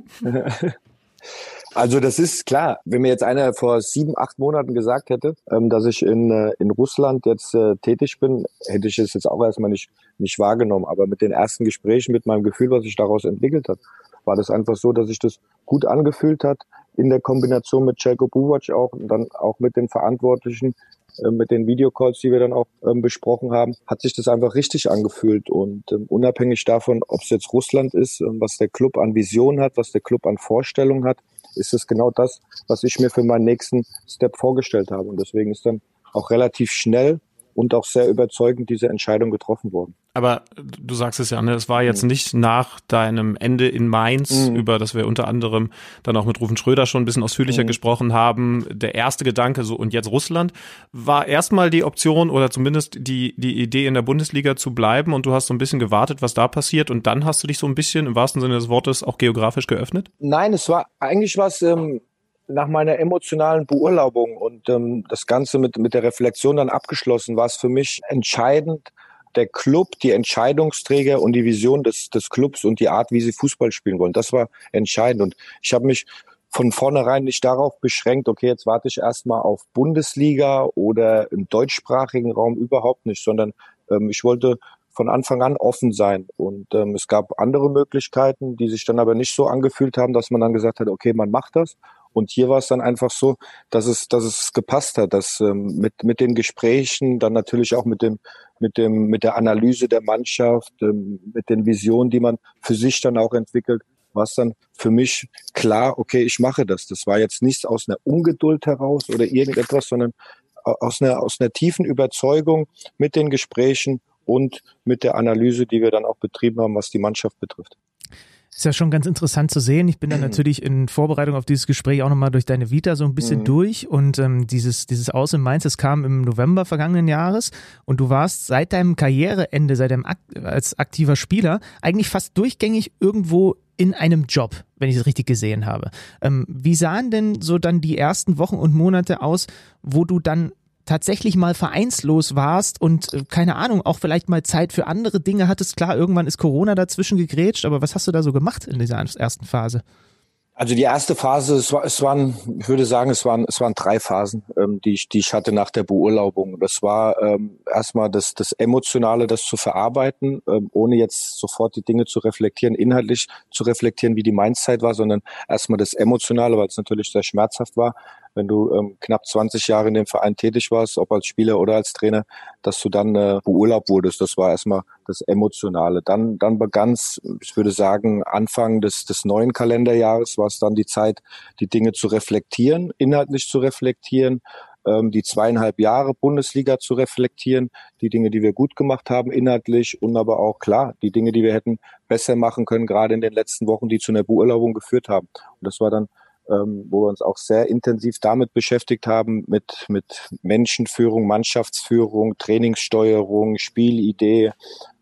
Also das ist klar. Wenn mir jetzt einer vor sieben, acht Monaten gesagt hätte, ähm, dass ich in, äh, in Russland jetzt äh, tätig bin, hätte ich es jetzt auch erstmal nicht, nicht wahrgenommen. Aber mit den ersten Gesprächen, mit meinem Gefühl, was sich daraus entwickelt hat, war das einfach so, dass sich das gut angefühlt hat, in der Kombination mit Željko Buvac auch und dann auch mit den Verantwortlichen, äh, mit den Videocalls, die wir dann auch ähm, besprochen haben, hat sich das einfach richtig angefühlt. Und ähm, unabhängig davon, ob es jetzt Russland ist, ähm, was der Club an Vision hat, was der Club an Vorstellung hat, ist es genau das, was ich mir für meinen nächsten Step vorgestellt habe. Und deswegen ist dann auch relativ schnell und auch sehr überzeugend diese Entscheidung getroffen worden. Aber du sagst es ja, ne, es war jetzt mhm. nicht nach deinem Ende in Mainz, mhm. über das wir unter anderem dann auch mit Rufen Schröder schon ein bisschen ausführlicher mhm. gesprochen haben, der erste Gedanke, so und jetzt Russland, war erstmal die Option oder zumindest die die Idee in der Bundesliga zu bleiben und du hast so ein bisschen gewartet, was da passiert und dann hast du dich so ein bisschen im wahrsten Sinne des Wortes auch geografisch geöffnet? Nein, es war eigentlich was ähm nach meiner emotionalen Beurlaubung und ähm, das Ganze mit mit der Reflexion dann abgeschlossen, war es für mich entscheidend, der Club, die Entscheidungsträger und die Vision des des Clubs und die Art, wie sie Fußball spielen wollen. Das war entscheidend und ich habe mich von vornherein nicht darauf beschränkt, okay, jetzt warte ich erstmal auf Bundesliga oder im deutschsprachigen Raum, überhaupt nicht, sondern ähm, ich wollte von Anfang an offen sein. Und ähm, es gab andere Möglichkeiten, die sich dann aber nicht so angefühlt haben, dass man dann gesagt hat, okay, man macht das. Und hier war es dann einfach so, dass es, dass es gepasst hat, dass ähm, mit mit den Gesprächen, dann natürlich auch mit dem mit dem mit der Analyse der Mannschaft, ähm, mit den Visionen, die man für sich dann auch entwickelt, war es dann für mich klar, okay, ich mache das. Das war jetzt nichts aus einer Ungeduld heraus oder irgendetwas, sondern aus einer aus einer tiefen Überzeugung mit den Gesprächen und mit der Analyse, die wir dann auch betrieben haben, was die Mannschaft betrifft. Ist ja schon ganz interessant zu sehen. Ich bin dann natürlich in Vorbereitung auf dieses Gespräch auch nochmal durch deine Vita so ein bisschen mhm. durch und ähm, dieses dieses Aus in Mainz, das kam im November vergangenen Jahres und du warst seit deinem Karriereende, seit deinem Akt, als aktiver Spieler eigentlich fast durchgängig irgendwo in einem Job, wenn ich es richtig gesehen habe. Ähm, wie sahen denn so dann die ersten Wochen und Monate aus, wo du dann tatsächlich mal vereinslos warst und, äh, keine Ahnung, auch vielleicht mal Zeit für andere Dinge hattest? Klar, irgendwann ist Corona dazwischen gegrätscht, aber was hast du da so gemacht in dieser ersten Phase? Also die erste Phase, es, war, es waren, ich würde sagen, es waren, es waren drei Phasen, ähm, die ich, die ich hatte nach der Beurlaubung. Das war ähm, erstmal das, das Emotionale, das zu verarbeiten, ähm, ohne jetzt sofort die Dinge zu reflektieren, inhaltlich zu reflektieren, wie die Mainz-Zeit war, sondern erstmal das Emotionale, weil es natürlich sehr schmerzhaft war, wenn du ähm, knapp zwanzig Jahre in dem Verein tätig warst, ob als Spieler oder als Trainer, dass du dann äh, beurlaubt wurdest. Das war erstmal das Emotionale. Dann dann begann es, ich würde sagen, Anfang des des neuen Kalenderjahres war es dann die Zeit, die Dinge zu reflektieren, inhaltlich zu reflektieren, ähm, die zweieinhalb Jahre Bundesliga zu reflektieren, die Dinge, die wir gut gemacht haben inhaltlich und aber auch, klar, die Dinge, die wir hätten besser machen können, gerade in den letzten Wochen, die zu einer Beurlaubung geführt haben. Und das war dann Ähm, wo wir uns auch sehr intensiv damit beschäftigt haben, mit mit Menschenführung, Mannschaftsführung, Trainingssteuerung, Spielidee,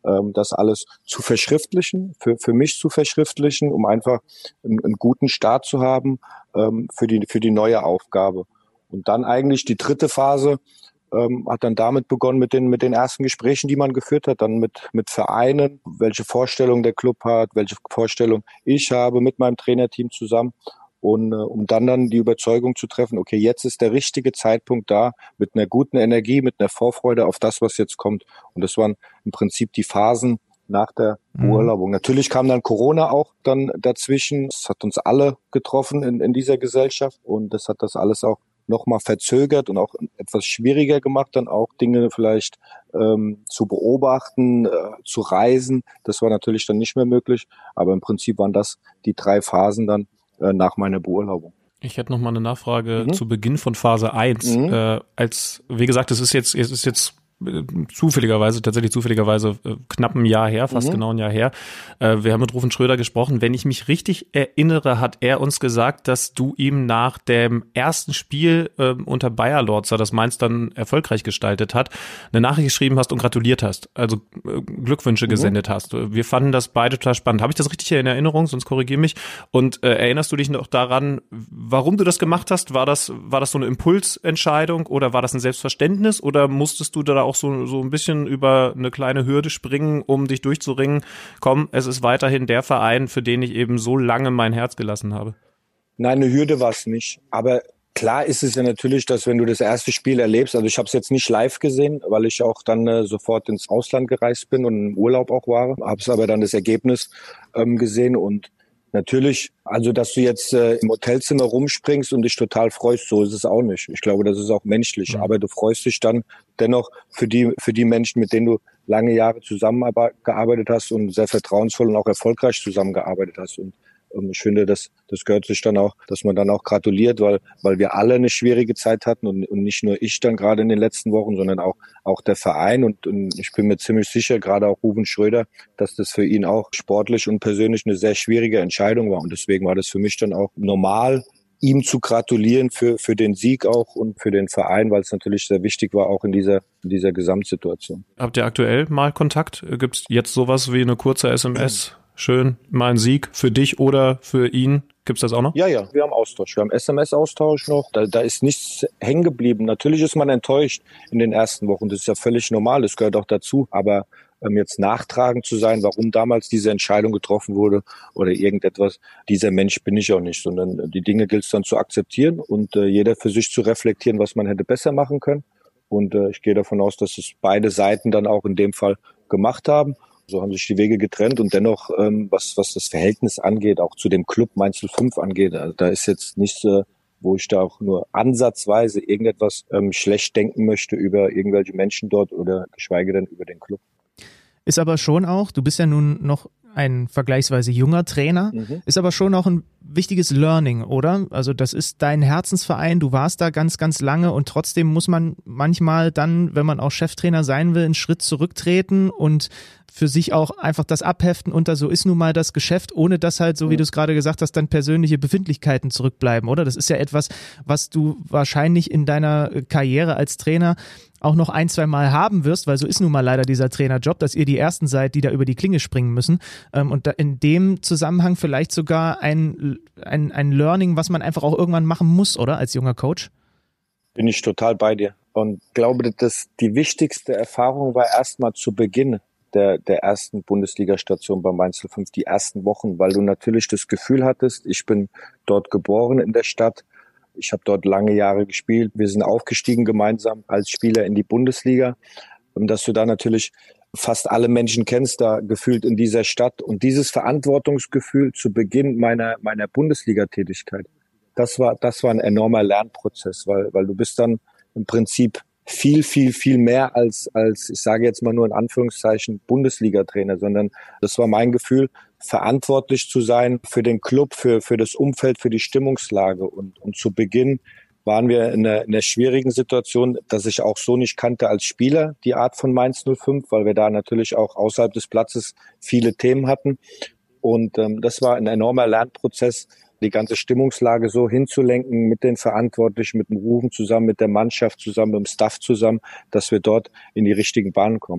ähm, das alles zu verschriftlichen, für, für mich zu verschriftlichen, um einfach einen, einen guten Start zu haben ähm, für die, für die neue Aufgabe. Und dann eigentlich die dritte Phase ähm, hat dann damit begonnen mit den, mit den ersten Gesprächen, die man geführt hat, dann mit, mit Vereinen, welche Vorstellung der Club hat, welche Vorstellung ich habe mit meinem Trainerteam zusammen. Und äh, um dann dann die Überzeugung zu treffen, okay, jetzt ist der richtige Zeitpunkt da, mit einer guten Energie, mit einer Vorfreude auf das, was jetzt kommt. Und das waren im Prinzip die Phasen nach der Beurlaubung. Mhm. Natürlich kam dann Corona auch dann dazwischen. Das hat uns alle getroffen in, in dieser Gesellschaft. Und das hat das alles auch nochmal verzögert und auch etwas schwieriger gemacht, dann auch Dinge vielleicht ähm, zu beobachten, äh, zu reisen. Das war natürlich dann nicht mehr möglich. Aber im Prinzip waren das die drei Phasen dann nach meiner Beurlaubung. Ich hätte noch mal eine Nachfrage mhm. zu Beginn von Phase eins. Mhm. Äh, als, wie gesagt, es ist jetzt, es ist jetzt zufälligerweise, tatsächlich zufälligerweise äh, knapp ein Jahr her, fast mhm. genau ein Jahr her. Äh, wir haben mit Rufen Schröder gesprochen. Wenn ich mich richtig erinnere, hat er uns gesagt, dass du ihm nach dem ersten Spiel äh, unter Bayer Lorzer, das Mainz dann erfolgreich gestaltet hat, eine Nachricht geschrieben hast und gratuliert hast, also äh, Glückwünsche mhm. gesendet hast. Wir fanden das beide total spannend. Habe ich das richtig in Erinnerung? Sonst korrigier mich. Und äh, erinnerst du dich noch daran, warum du das gemacht hast? War das, war das so eine Impulsentscheidung oder war das ein Selbstverständnis oder musstest du da auch so, so ein bisschen über eine kleine Hürde springen, um dich durchzuringen? Komm, es ist weiterhin der Verein, für den ich eben so lange mein Herz gelassen habe. Nein, eine Hürde war es nicht. Aber klar ist es ja natürlich, dass wenn du das erste Spiel erlebst, also ich habe es jetzt nicht live gesehen, weil ich auch dann äh, sofort ins Ausland gereist bin und im Urlaub auch war, habe es aber dann das Ergebnis ähm, gesehen und natürlich, also dass du jetzt äh, im Hotelzimmer rumspringst und dich total freust, so ist es auch nicht. Ich glaube, das ist auch menschlich. Mhm. Aber du freust dich dann dennoch für die für die Menschen, mit denen du lange Jahre zusammengearbeitet hast und sehr vertrauensvoll und auch erfolgreich zusammengearbeitet hast. Und ähm, ich finde, das das gehört sich dann auch, dass man dann auch gratuliert, weil weil wir alle eine schwierige Zeit hatten und, und nicht nur ich dann gerade in den letzten Wochen, sondern auch auch der Verein. Und, und ich bin mir ziemlich sicher, gerade auch Rufen Schröder, dass das für ihn auch sportlich und persönlich eine sehr schwierige Entscheidung war. Und deswegen war das für mich dann auch normal, ihm zu gratulieren für für den Sieg auch und für den Verein, weil es natürlich sehr wichtig war, auch in dieser in dieser Gesamtsituation. Habt ihr aktuell mal Kontakt? Gibt es jetzt sowas wie eine kurze S M S? Schön, mal ein Sieg für dich oder für ihn. Gibt's das auch noch? Ja, ja, wir haben Austausch. Wir haben S M S-Austausch noch. Da, da ist nichts hängen geblieben. Natürlich ist man enttäuscht in den ersten Wochen. Das ist ja völlig normal. Das gehört auch dazu. Aber ähm, jetzt nachtragend zu sein, warum damals diese Entscheidung getroffen wurde oder irgendetwas, dieser Mensch bin ich auch nicht. Sondern die Dinge gilt es dann zu akzeptieren und äh, jeder für sich zu reflektieren, was man hätte besser machen können. Und äh, ich gehe davon aus, dass es beide Seiten dann auch in dem Fall gemacht haben. So haben sich die Wege getrennt und dennoch, ähm, was was das Verhältnis angeht, auch zu dem Club Mainz null fünf angeht, also da ist jetzt nichts, äh, wo ich da auch nur ansatzweise irgendetwas ähm, schlecht denken möchte über irgendwelche Menschen dort oder geschweige denn über den Club. Ist aber schon auch, du bist ja nun noch ein vergleichsweise junger Trainer, mhm. ist aber schon auch ein wichtiges Learning, oder? Also das ist dein Herzensverein, du warst da ganz, ganz lange und trotzdem muss man manchmal dann, wenn man auch Cheftrainer sein will, einen Schritt zurücktreten und für sich auch einfach das abheften unter so ist nun mal das Geschäft, ohne dass halt, so wie du es gerade gesagt hast, dann persönliche Befindlichkeiten zurückbleiben, oder? Das ist ja etwas, was du wahrscheinlich in deiner Karriere als Trainer auch noch ein, zwei Mal haben wirst, weil so ist nun mal leider dieser Trainerjob, dass ihr die Ersten seid, die da über die Klinge springen müssen. Und in dem Zusammenhang vielleicht sogar ein, ein, ein Learning, was man einfach auch irgendwann machen muss, oder? Als junger Coach? Bin ich total bei dir. Und glaube, dass die wichtigste Erfahrung war erstmal zu Beginn der, der ersten Bundesliga-Station bei Mainz null fünf, die ersten Wochen, weil du natürlich das Gefühl hattest, ich bin dort geboren in der Stadt. Ich habe dort lange Jahre gespielt. Wir sind aufgestiegen gemeinsam als Spieler in die Bundesliga. Und dass du da natürlich fast alle Menschen kennst, da gefühlt in dieser Stadt. Und dieses Verantwortungsgefühl zu Beginn meiner meiner Bundesliga-Tätigkeit, das war das war ein enormer Lernprozess, weil weil du bist dann im Prinzip viel, viel, viel mehr als, als ich sage jetzt mal nur in Anführungszeichen, Bundesliga-Trainer, sondern das war mein Gefühl, verantwortlich zu sein für den Club, für, für das Umfeld, für die Stimmungslage. Und, und zu Beginn waren wir in einer, in einer schwierigen Situation, dass ich auch so nicht kannte als Spieler, die Art von Mainz null fünf, weil wir da natürlich auch außerhalb des Platzes viele Themen hatten. Und ähm, das war ein enormer Lernprozess, die ganze Stimmungslage so hinzulenken mit den Verantwortlichen, mit dem Rufen zusammen, mit der Mannschaft zusammen, mit dem Staff zusammen, dass wir dort in die richtigen Bahnen kommen.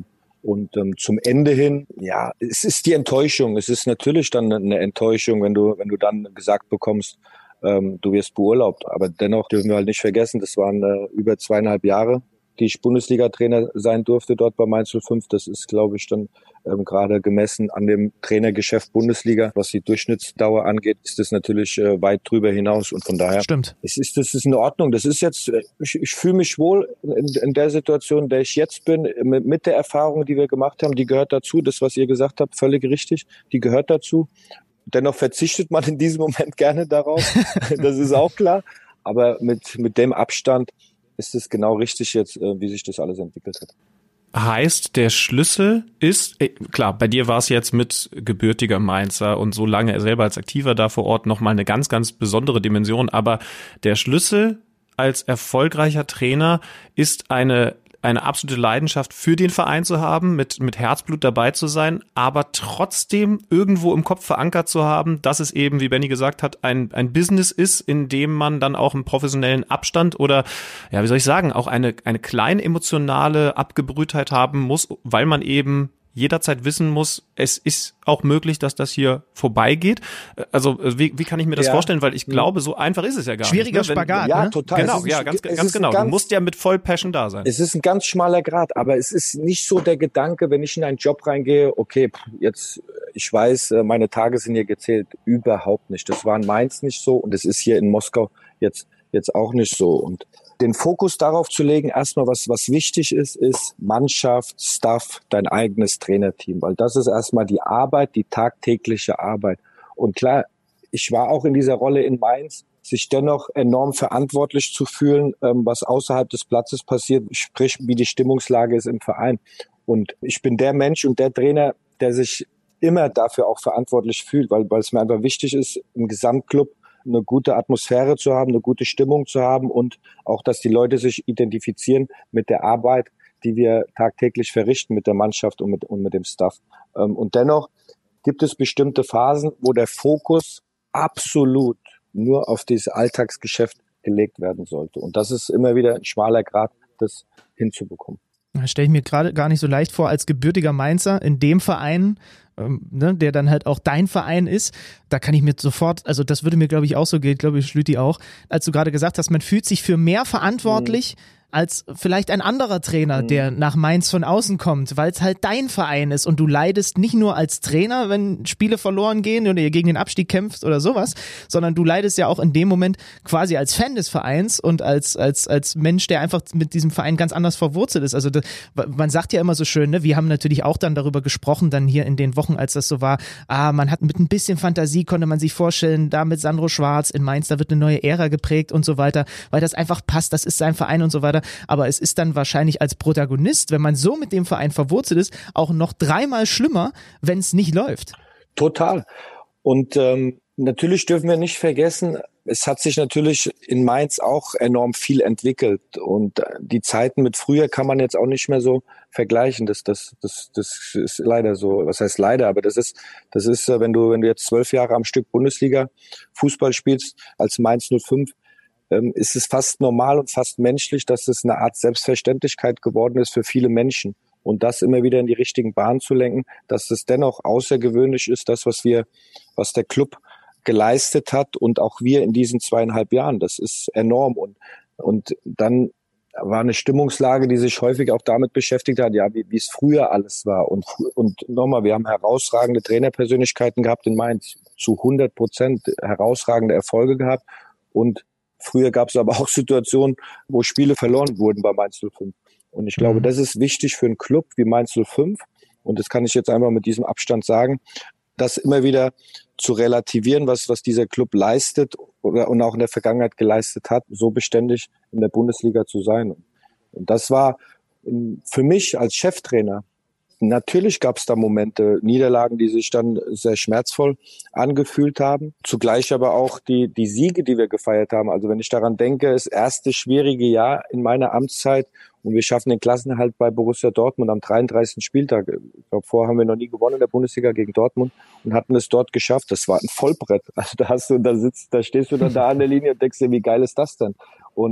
Und ähm, zum Ende hin, ja, es ist die Enttäuschung. Es ist natürlich dann eine Enttäuschung, wenn du, wenn du dann gesagt bekommst, ähm, du wirst beurlaubt. Aber dennoch dürfen wir halt nicht vergessen, das waren äh, über zweieinhalb Jahre, die ich Bundesliga-Trainer sein durfte dort bei Mainz null fünf. Das ist, glaube ich, dann ähm, gerade gemessen an dem Trainergeschäft Bundesliga, was die Durchschnittsdauer angeht, ist das natürlich äh, weit drüber hinaus. Und von daher, Stimmt. Es ist, das ist in Ordnung. Das ist jetzt, ich, ich fühle mich wohl in, in der Situation, in der ich jetzt bin, mit, mit der Erfahrung, die wir gemacht haben. Die gehört dazu. Das, was ihr gesagt habt, völlig richtig. Die gehört dazu. Dennoch verzichtet man in diesem Moment gerne darauf. Das ist auch klar. Aber mit, mit dem Abstand ist es genau richtig jetzt, wie sich das alles entwickelt hat. Heißt, der Schlüssel ist, äh, klar, bei dir war es jetzt mit gebürtiger Mainzer und so lange er selber als Aktiver da vor Ort nochmal eine ganz, ganz besondere Dimension, aber der Schlüssel als erfolgreicher Trainer ist eine eine absolute Leidenschaft für den Verein zu haben, mit mit Herzblut dabei zu sein, aber trotzdem irgendwo im Kopf verankert zu haben, dass es eben, wie Benny gesagt hat, ein ein Business ist, in dem man dann auch einen professionellen Abstand oder, ja, wie soll ich sagen, auch eine eine kleine emotionale Abgebrühtheit haben muss, weil man eben jederzeit wissen muss, es ist auch möglich, dass das hier vorbeigeht. Also wie, wie kann ich mir das ja. vorstellen? Weil ich glaube, so einfach ist es ja gar Schwieriger nicht. Schwieriger Spagat. Ja, ne? total. Genau, ja, ganz, ganz genau. Ganz, du musst ja mit voll Passion da sein. Es ist ein ganz schmaler Grat, aber es ist nicht so der Gedanke, wenn ich in einen Job reingehe, okay, jetzt, ich weiß, meine Tage sind hier gezählt. Überhaupt nicht. Das war in Mainz nicht so und es ist hier in Moskau jetzt, jetzt auch nicht so. Und den Fokus darauf zu legen, erstmal was, was wichtig ist, ist Mannschaft, Staff, dein eigenes Trainerteam, weil das ist erstmal die Arbeit, die tagtägliche Arbeit. Und klar, ich war auch in dieser Rolle in Mainz, sich dennoch enorm verantwortlich zu fühlen, was außerhalb des Platzes passiert, sprich, wie die Stimmungslage ist im Verein. Und ich bin der Mensch und der Trainer, der sich immer dafür auch verantwortlich fühlt, weil, weil es mir einfach wichtig ist, im Gesamtclub eine gute Atmosphäre zu haben, eine gute Stimmung zu haben und auch, dass die Leute sich identifizieren mit der Arbeit, die wir tagtäglich verrichten mit der Mannschaft und mit, und mit dem Staff. Und dennoch gibt es bestimmte Phasen, wo der Fokus absolut nur auf dieses Alltagsgeschäft gelegt werden sollte. Und das ist immer wieder ein schmaler Grat, das hinzubekommen. Das stelle ich mir gerade gar nicht so leicht vor, als gebürtiger Mainzer in dem Verein, ähm, ne, der dann halt auch dein Verein ist, da kann ich mir sofort, also das würde mir, glaube ich, auch so gehen, glaube ich, Schlüti auch, als du gerade gesagt hast, man fühlt sich für mehr verantwortlich, mhm. als vielleicht ein anderer Trainer, mhm. der nach Mainz von außen kommt, weil es halt dein Verein ist und du leidest nicht nur als Trainer, wenn Spiele verloren gehen oder ihr gegen den Abstieg kämpft oder sowas, sondern du leidest ja auch in dem Moment quasi als Fan des Vereins und als als als Mensch, der einfach mit diesem Verein ganz anders verwurzelt ist. Also das, man sagt ja immer so schön, ne, wir haben natürlich auch dann darüber gesprochen, dann hier in den Wochen, als das so war, ah, man hat mit ein bisschen Fantasie, konnte man sich vorstellen, da mit Sandro Schwarz in Mainz, da wird eine neue Ära geprägt und so weiter, weil das einfach passt, das ist sein Verein und so weiter. Aber es ist dann wahrscheinlich als Protagonist, wenn man so mit dem Verein verwurzelt ist, auch noch dreimal schlimmer, wenn es nicht läuft. Total. Und ähm, natürlich dürfen wir nicht vergessen, es hat sich natürlich in Mainz auch enorm viel entwickelt. Und die Zeiten mit früher kann man jetzt auch nicht mehr so vergleichen. Das, das, das, das ist leider so. Was heißt leider? Aber das ist, das ist, wenn du, wenn du jetzt zwölf Jahre am Stück Bundesliga Fußball spielst als Mainz null fünf, ist es fast normal und fast menschlich, dass es eine Art Selbstverständlichkeit geworden ist für viele Menschen. Und das immer wieder in die richtigen Bahnen zu lenken, dass es dennoch außergewöhnlich ist, das, was wir, was der Club geleistet hat und auch wir in diesen zweieinhalb Jahren. Das ist enorm. Und, und dann war eine Stimmungslage, die sich häufig auch damit beschäftigt hat, ja, wie, wie es früher alles war. Und, und nochmal, wir haben herausragende Trainerpersönlichkeiten gehabt in Mainz, zu hundert Prozent herausragende Erfolge gehabt. Und früher gab es aber auch Situationen, wo Spiele verloren wurden bei Mainz null fünf. Und ich glaube, das ist wichtig für einen Club wie Mainz null fünf. Und das kann ich jetzt einfach mit diesem Abstand sagen, das immer wieder zu relativieren, was, was dieser Club leistet oder, und auch in der Vergangenheit geleistet hat, so beständig in der Bundesliga zu sein. Und das war für mich als Cheftrainer, natürlich gab es da Momente, Niederlagen, die sich dann sehr schmerzvoll angefühlt haben. Zugleich aber auch die, die Siege, die wir gefeiert haben. Also wenn ich daran denke, das erste schwierige Jahr in meiner Amtszeit und wir schaffen den Klassenerhalt bei Borussia Dortmund am dreiunddreißigsten Spieltag. Ich glaube, vorher haben wir noch nie gewonnen in der Bundesliga gegen Dortmund und hatten es dort geschafft. Das war ein Vollbrett. Also da hast du, da sitzt, da stehst du dann da an der Linie und denkst dir, wie geil ist das denn? Und äh,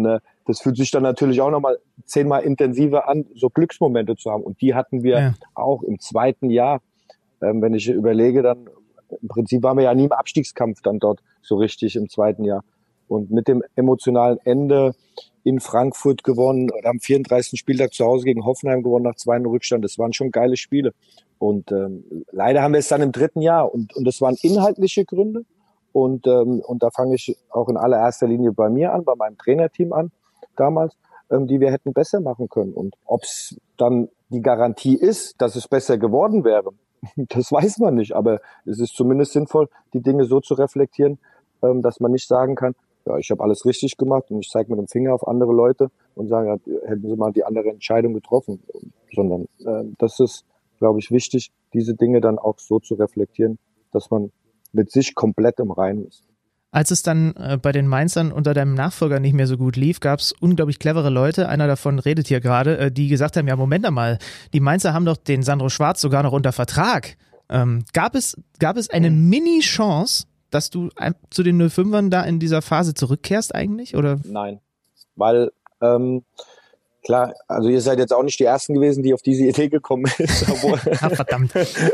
das fühlt sich dann natürlich auch nochmal zehnmal intensiver an, so Glücksmomente zu haben. Und die hatten wir ja auch im zweiten Jahr. Ähm, wenn ich überlege, dann im Prinzip waren wir ja nie im Abstiegskampf dann dort so richtig im zweiten Jahr. Und mit dem emotionalen Ende in Frankfurt gewonnen, oder am vierunddreißigsten Spieltag zu Hause gegen Hoffenheim gewonnen nach zwei null Rückstand. Das waren schon geile Spiele. Und ähm, leider haben wir es dann im dritten Jahr. Und und das waren inhaltliche Gründe. Und ähm, und da fange ich auch in allererster Linie bei mir an, bei meinem Trainerteam an damals, ähm, die wir hätten besser machen können. Und ob es dann die Garantie ist, dass es besser geworden wäre, das weiß man nicht. Aber es ist zumindest sinnvoll, die Dinge so zu reflektieren, ähm, dass man nicht sagen kann, ja, ich habe alles richtig gemacht und ich zeige mit dem Finger auf andere Leute und sage, ja, hätten sie mal die andere Entscheidung getroffen. Sondern äh, das ist, glaube ich, wichtig, diese Dinge dann auch so zu reflektieren, dass man mit sich komplett im Reinen ist. Als es dann äh, bei den Mainzern unter deinem Nachfolger nicht mehr so gut lief, gab es unglaublich clevere Leute, einer davon redet hier gerade, äh, die gesagt haben, ja Moment einmal, die Mainzer haben doch den Sandro Schwarz sogar noch unter Vertrag. Ähm, gab es, gab es eine Mini-Chance, dass du zu den null fünfern da in dieser Phase zurückkehrst eigentlich, oder? Nein, weil ähm, klar, also ihr seid jetzt auch nicht die Ersten gewesen, die auf diese Idee gekommen ist. Ach, verdammt.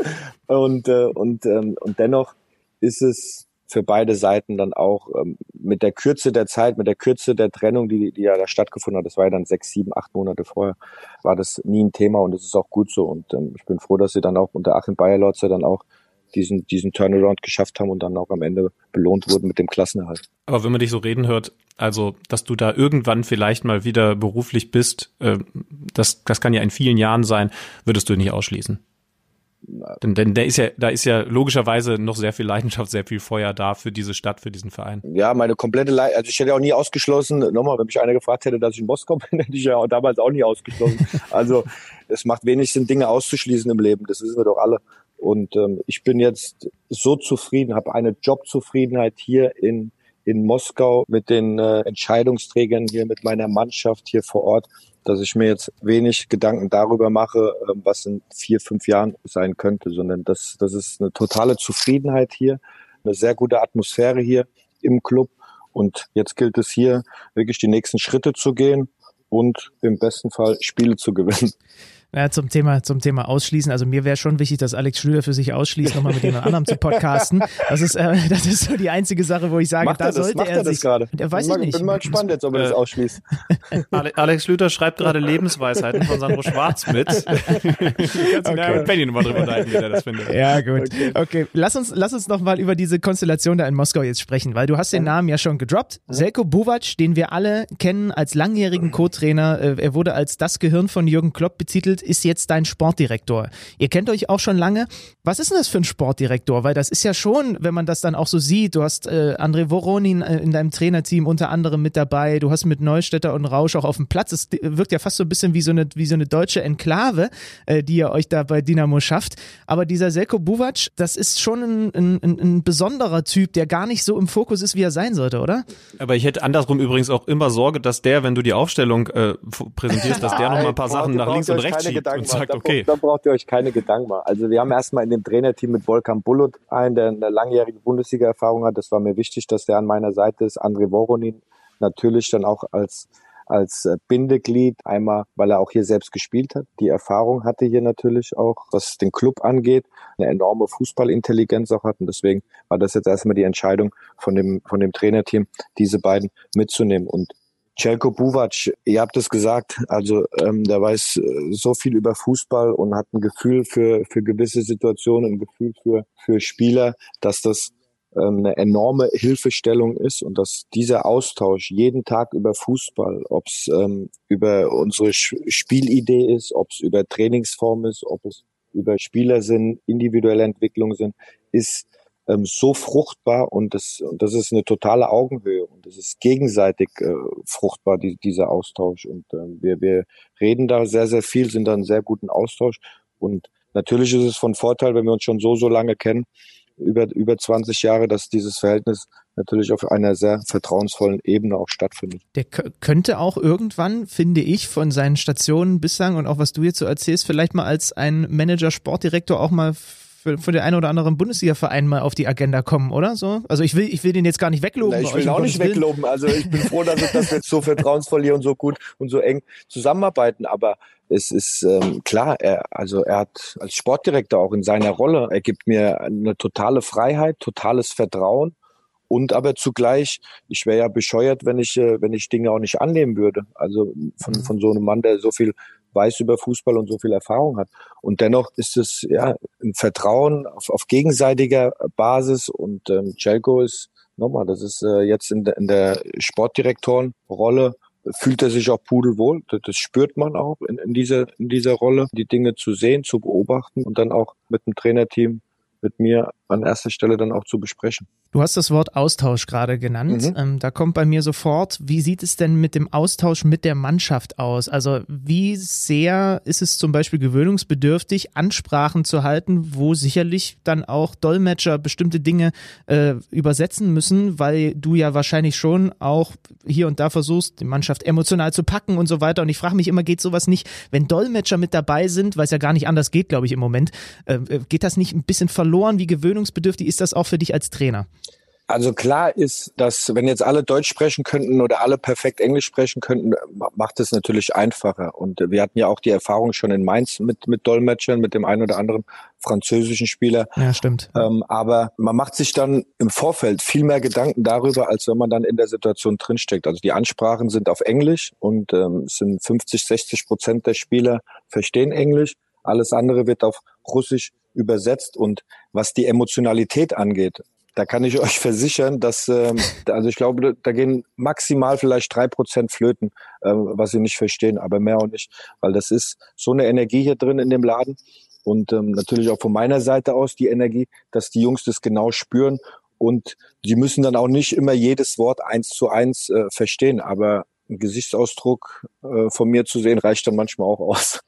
Und äh, und ähm, und dennoch ist es für beide Seiten dann auch ähm, mit der Kürze der Zeit, mit der Kürze der Trennung, die die ja da stattgefunden hat, das war ja dann sechs, sieben, acht Monate vorher, war das nie ein Thema und es ist auch gut so. Und ähm, ich bin froh, dass sie dann auch unter Achim Bayerlotzer dann auch diesen diesen Turnaround geschafft haben und dann auch am Ende belohnt wurden mit dem Klassenerhalt. Aber wenn man dich so reden hört, also dass du da irgendwann vielleicht mal wieder beruflich bist, äh, das das kann ja in vielen Jahren sein, würdest du nicht ausschließen. Denn, denn der ist ja, da ist ja logischerweise noch sehr viel Leidenschaft, sehr viel Feuer da für diese Stadt, für diesen Verein. Ja, meine komplette Leidenschaft, also ich hätte auch nie ausgeschlossen, nochmal, wenn mich einer gefragt hätte, dass ich in Moskau bin, hätte ich ja auch damals auch nie ausgeschlossen. Also es macht wenig Sinn, Dinge auszuschließen im Leben, das wissen wir doch alle. Und ähm, ich bin jetzt so zufrieden, habe eine Jobzufriedenheit hier in in Moskau mit den äh, Entscheidungsträgern hier, mit meiner Mannschaft hier vor Ort, dass ich mir jetzt wenig Gedanken darüber mache, äh, was in vier, fünf Jahren sein könnte, sondern das, das ist eine totale Zufriedenheit hier, eine sehr gute Atmosphäre hier im Club. Und jetzt gilt es hier, wirklich die nächsten Schritte zu gehen und im besten Fall Spiele zu gewinnen. Ja, zum Thema, zum Thema Ausschließen. Also mir wäre schon wichtig, dass Alex Schlüter für sich ausschließt, nochmal mit jemand anderem zu podcasten. Das ist, äh, das ist so die einzige Sache, wo ich sage, macht da er das, sollte macht er, er das sich. gerade? Der weiß ich ich nicht. bin mal gespannt jetzt, ob er das ausschließt. Alex Schlüter schreibt gerade Lebensweisheiten von Sandro Schwarz mit. Kannst du okay. mit Benny nochmal drüber unterhalten, wie der das findet. Ja, gut. Okay, okay. Lass uns, lass uns noch mal über diese Konstellation da in Moskau jetzt sprechen, weil du hast den Namen ja schon gedroppt. Ja. Željko Buvac, den wir alle kennen als langjährigen Co-Trainer. Er wurde als das Gehirn von Jürgen Klopp betitelt, ist jetzt dein Sportdirektor. Ihr kennt euch auch schon lange. Was ist denn das für ein Sportdirektor? Weil das ist ja schon, wenn man das dann auch so sieht, du hast äh, André Voronin äh, in deinem Trainerteam unter anderem mit dabei, du hast mit Neustädter und Rausch auch auf dem Platz. Es wirkt ja fast so ein bisschen wie so eine, wie so eine deutsche Enklave, äh, die ihr euch da bei Dynamo schafft. Aber dieser Željko Buvac, das ist schon ein, ein, ein, ein besonderer Typ, der gar nicht so im Fokus ist, wie er sein sollte, oder? Aber ich hätte andersrum übrigens auch immer Sorge, dass der, wenn du die Aufstellung äh, präsentierst, dass der noch mal ein paar braucht, Sachen nach links und rechts schiebt und sagt, okay. Da braucht ihr euch keine Gedanken machen. Also wir haben erstmal in dem Trainerteam mit Volkan Bulut einen, der eine langjährige Bundesliga-Erfahrung hat. Das war mir wichtig, dass der an meiner Seite ist. André Voronin natürlich dann auch als als Bindeglied, einmal, weil er auch hier selbst gespielt hat. Die Erfahrung hatte hier natürlich auch, was den Club angeht, eine enorme Fußballintelligenz auch hat. Und deswegen war das jetzt erstmal die Entscheidung von dem von dem Trainerteam, diese beiden mitzunehmen. Und Željko Buvac, ihr habt es gesagt, also ähm, der weiß äh, so viel über Fußball und hat ein Gefühl für für gewisse Situationen, ein Gefühl für für Spieler, dass das ähm, eine enorme Hilfestellung ist und dass dieser Austausch jeden Tag über Fußball, ob es ähm, über unsere Spielidee ist, ob es über Trainingsform ist, ob es über Spieler sind, individuelle Entwicklung sind, ist ähm, so fruchtbar und das und das ist eine totale Augenhöhe und das ist gegenseitig äh, fruchtbar, die, dieser Austausch und äh, wir wir reden da sehr, sehr viel, sind da in sehr guten Austausch und natürlich ist es von Vorteil, wenn wir uns schon so, so lange kennen, über über zwanzig Jahre, dass dieses Verhältnis natürlich auf einer sehr vertrauensvollen Ebene auch stattfindet. Der k- könnte auch irgendwann, finde ich, von seinen Stationen bislang und auch was du jetzt so erzählst, vielleicht mal als ein Manager, Sportdirektor auch mal für, für den einen oder anderen Bundesliga-Verein mal auf die Agenda kommen, oder so? Also ich will, ich will den jetzt gar nicht wegloben. Na, ich will auch nicht wegloben. Also ich bin froh, dass, ich, dass wir jetzt so vertrauensvoll hier und so gut und so eng zusammenarbeiten. Aber es ist ähm, klar, er, also er hat als Sportdirektor auch in seiner Rolle, er gibt mir eine totale Freiheit, totales Vertrauen. Und aber zugleich, ich wäre ja bescheuert, wenn ich, wenn ich Dinge auch nicht annehmen würde. Also von, von so einem Mann, der so viel weiß über Fußball und so viel Erfahrung hat. Und dennoch ist es ja ein Vertrauen auf, auf gegenseitiger Basis. Und ähm, Željko ist, nochmal, das ist äh, jetzt in der, in der Sportdirektorenrolle, fühlt er sich auch pudelwohl. Das, das spürt man auch in, in, dieser, in dieser Rolle, die Dinge zu sehen, zu beobachten und dann auch mit dem Trainerteam, mit mir an erster Stelle dann auch zu besprechen. Du hast das Wort Austausch gerade genannt. Mhm. Ähm, da kommt bei mir sofort, wie sieht es denn mit dem Austausch mit der Mannschaft aus? Also wie sehr ist es zum Beispiel gewöhnungsbedürftig, Ansprachen zu halten, wo sicherlich dann auch Dolmetscher bestimmte Dinge äh, übersetzen müssen, weil du ja wahrscheinlich schon auch hier und da versuchst, die Mannschaft emotional zu packen und so weiter. Und ich frage mich immer, geht sowas nicht, wenn Dolmetscher mit dabei sind, weil es ja gar nicht anders geht, glaube ich, im Moment, äh, geht das nicht ein bisschen verloren? Wie gewöhnungsbedürftig ist das auch für dich als Trainer? Also klar ist, dass wenn jetzt alle Deutsch sprechen könnten oder alle perfekt Englisch sprechen könnten, macht es natürlich einfacher. Und wir hatten ja auch die Erfahrung schon in Mainz mit, mit Dolmetschern, mit dem einen oder anderen französischen Spieler. Ja, stimmt. Ähm, aber man macht sich dann im Vorfeld viel mehr Gedanken darüber, als wenn man dann in der Situation drinsteckt. Also die Ansprachen sind auf Englisch und ähm, es sind fünfzig, sechzig Prozent der Spieler verstehen Englisch. Alles andere wird auf Russisch übersetzt. Und was die Emotionalität angeht, da kann ich euch versichern, dass, ähm, also ich glaube, da gehen maximal vielleicht drei Prozent flöten, ähm, was sie nicht verstehen, aber mehr auch nicht, weil das ist so eine Energie hier drin in dem Laden und ähm, natürlich auch von meiner Seite aus die Energie, dass die Jungs das genau spüren und sie müssen dann auch nicht immer jedes Wort eins zu eins äh, verstehen, aber ein Gesichtsausdruck äh, von mir zu sehen, reicht dann manchmal auch aus.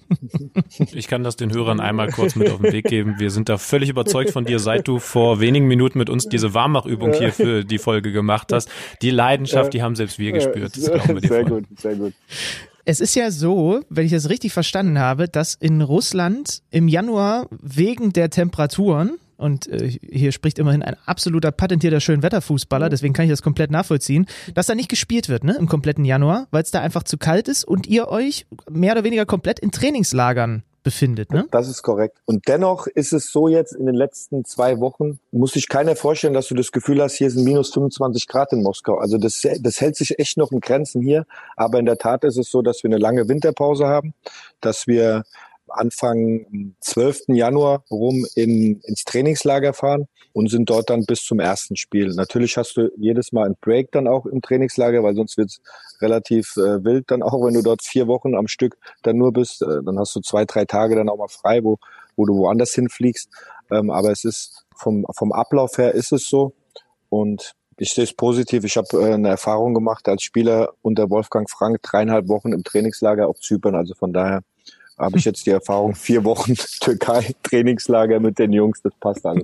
Ich kann das den Hörern einmal kurz mit auf den Weg geben. Wir sind da völlig überzeugt von dir, seit du vor wenigen Minuten mit uns diese Warmachübung hier für die Folge gemacht hast. Die Leidenschaft, die haben selbst wir gespürt. Das glauben wir dir sehr voll. gut, sehr gut. Es ist ja so, wenn ich das richtig verstanden habe, dass in Russland im Januar wegen der Temperaturen, und äh, hier spricht immerhin ein absoluter patentierter Schönwetterfußballer, deswegen kann ich das komplett nachvollziehen, dass da nicht gespielt wird, ne, im kompletten Januar, weil es da einfach zu kalt ist und ihr euch mehr oder weniger komplett in Trainingslagern befindet, ne? Das ist korrekt. Und dennoch ist es so jetzt in den letzten zwei Wochen, muss sich keiner vorstellen, dass du das Gefühl hast, hier sind minus fünfundzwanzig Grad in Moskau. Also das, das hält sich echt noch in Grenzen hier. Aber in der Tat ist es so, dass wir eine lange Winterpause haben, dass wir Anfang zwölften Januar rum in, ins Trainingslager fahren und sind dort dann bis zum ersten Spiel. Natürlich hast du jedes Mal einen Break dann auch im Trainingslager, weil sonst wird es relativ äh, wild dann auch, wenn du dort vier Wochen am Stück dann nur bist. Äh, dann hast du zwei, drei Tage dann auch mal frei, wo, wo du woanders hinfliegst. Ähm, aber es ist vom, vom Ablauf her ist es so und ich sehe es positiv. Ich habe äh, eine Erfahrung gemacht als Spieler unter Wolfgang Frank, dreieinhalb Wochen im Trainingslager auf Zypern. Also von daher habe ich jetzt die Erfahrung, vier Wochen Türkei, Trainingslager mit den Jungs, das passt alles.